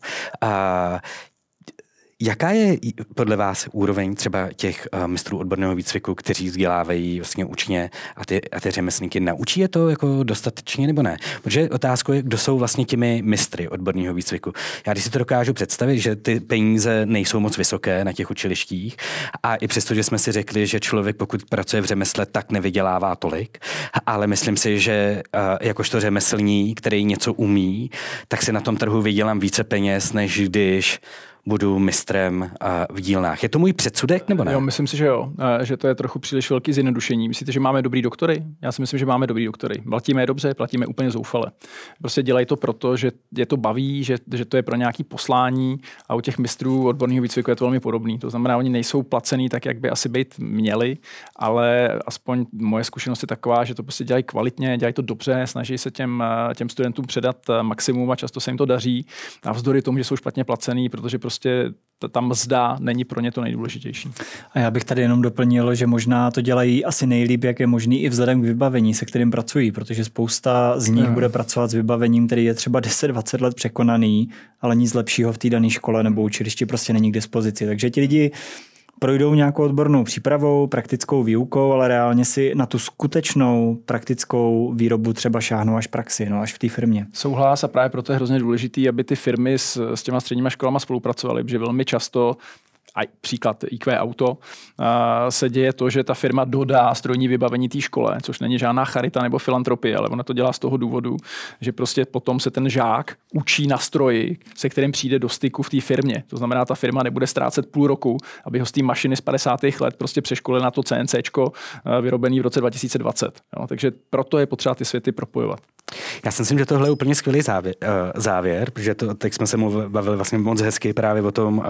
Jaká je podle vás úroveň třeba těch uh, mistrů odborného výcviku, kteří vzdělávají vlastně učně a ty, a ty řemeslníky? Naučí je to jako dostatečně nebo ne? Protože otázka je, kdo jsou vlastně těmi mistry odborného výcviku. Já když si to dokážu představit, že ty peníze nejsou moc vysoké na těch učilištích a i přesto, že jsme si řekli, že člověk, pokud pracuje v řemesle, tak nevydělává tolik, ale myslím si, že uh, jakožto řemeslník, který něco umí, tak si na tom trhu vydělám více peněz, než když budu mistrem v dílnách. Je to můj předsudek, nebo ne? Jo, myslím si, že jo. Že to je trochu příliš velký zjednodušení. Myslíte, že máme dobrý doktory? Já si myslím, že máme dobrý doktory. Platíme je dobře, platíme úplně zoufale. Prostě dělají to proto, že je to baví, že, že to je pro nějaký poslání a u těch mistrů odborného výcviku je to velmi podobný. To znamená, oni nejsou placený tak, jak by asi být měli, ale aspoň moje zkušenost je taková, že to prostě dělají kvalitně, dělají to dobře, snaží se těm, těm studentům předat maximum a často se jim to daří. A vzdory tomu, že jsou špatně placený, protože prostě ta mzda není pro ně to nejdůležitější. A já bych tady jenom doplnil, že možná to dělají asi nejlíp, jak je možný i vzhledem k vybavení, se kterým pracují, protože spousta z nich no. bude pracovat s vybavením, který je třeba deset dvacet let překonaný, ale nic lepšího v té dané škole nebo učilišti prostě není k dispozici. Takže ti lidi projdou nějakou odbornou přípravou, praktickou výukou, ale reálně si na tu skutečnou praktickou výrobu třeba šáhnou až praxi, no až v té firmě. Souhlas a právě proto je hrozně důležitý, aby ty firmy s, s těma středníma školama spolupracovaly, protože velmi často a příklad í kvé Auto, se děje to, že ta firma dodá strojní vybavení té škole, což není žádná charita nebo filantropie, ale ona to dělá z toho důvodu, že prostě potom se ten žák učí na stroji, se kterým přijde do styku v té firmě. To znamená, ta firma nebude ztrácet půl roku, aby ho z té mašiny z padesátých let prostě přeškolil na to CNCčko vyrobený v roce dva tisíce dvacet. Jo, takže proto je potřeba ty světy propojovat. Já si myslím, že tohle je úplně skvělý závěr, závěr protože to, teď jsme se bavili vlastně moc hezky právě o tom,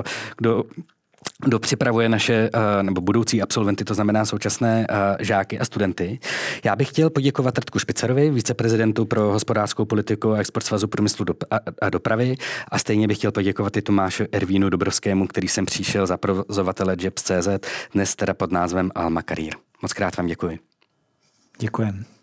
kdo kdo připravuje naše nebo budoucí absolventy, to znamená současné žáky a studenty. Já bych chtěl poděkovat Radku Špicarovi, viceprezidentu pro hospodářskou politiku a export Svazu průmyslu a dopravy, a stejně bych chtěl poděkovat i Tomášu Ervínu Dobrovskému, který sem přišel za provozovatele Jobs tečka cé zet, dnes teda pod názvem Alma Career. Moc krát vám děkuji. Děkujeme.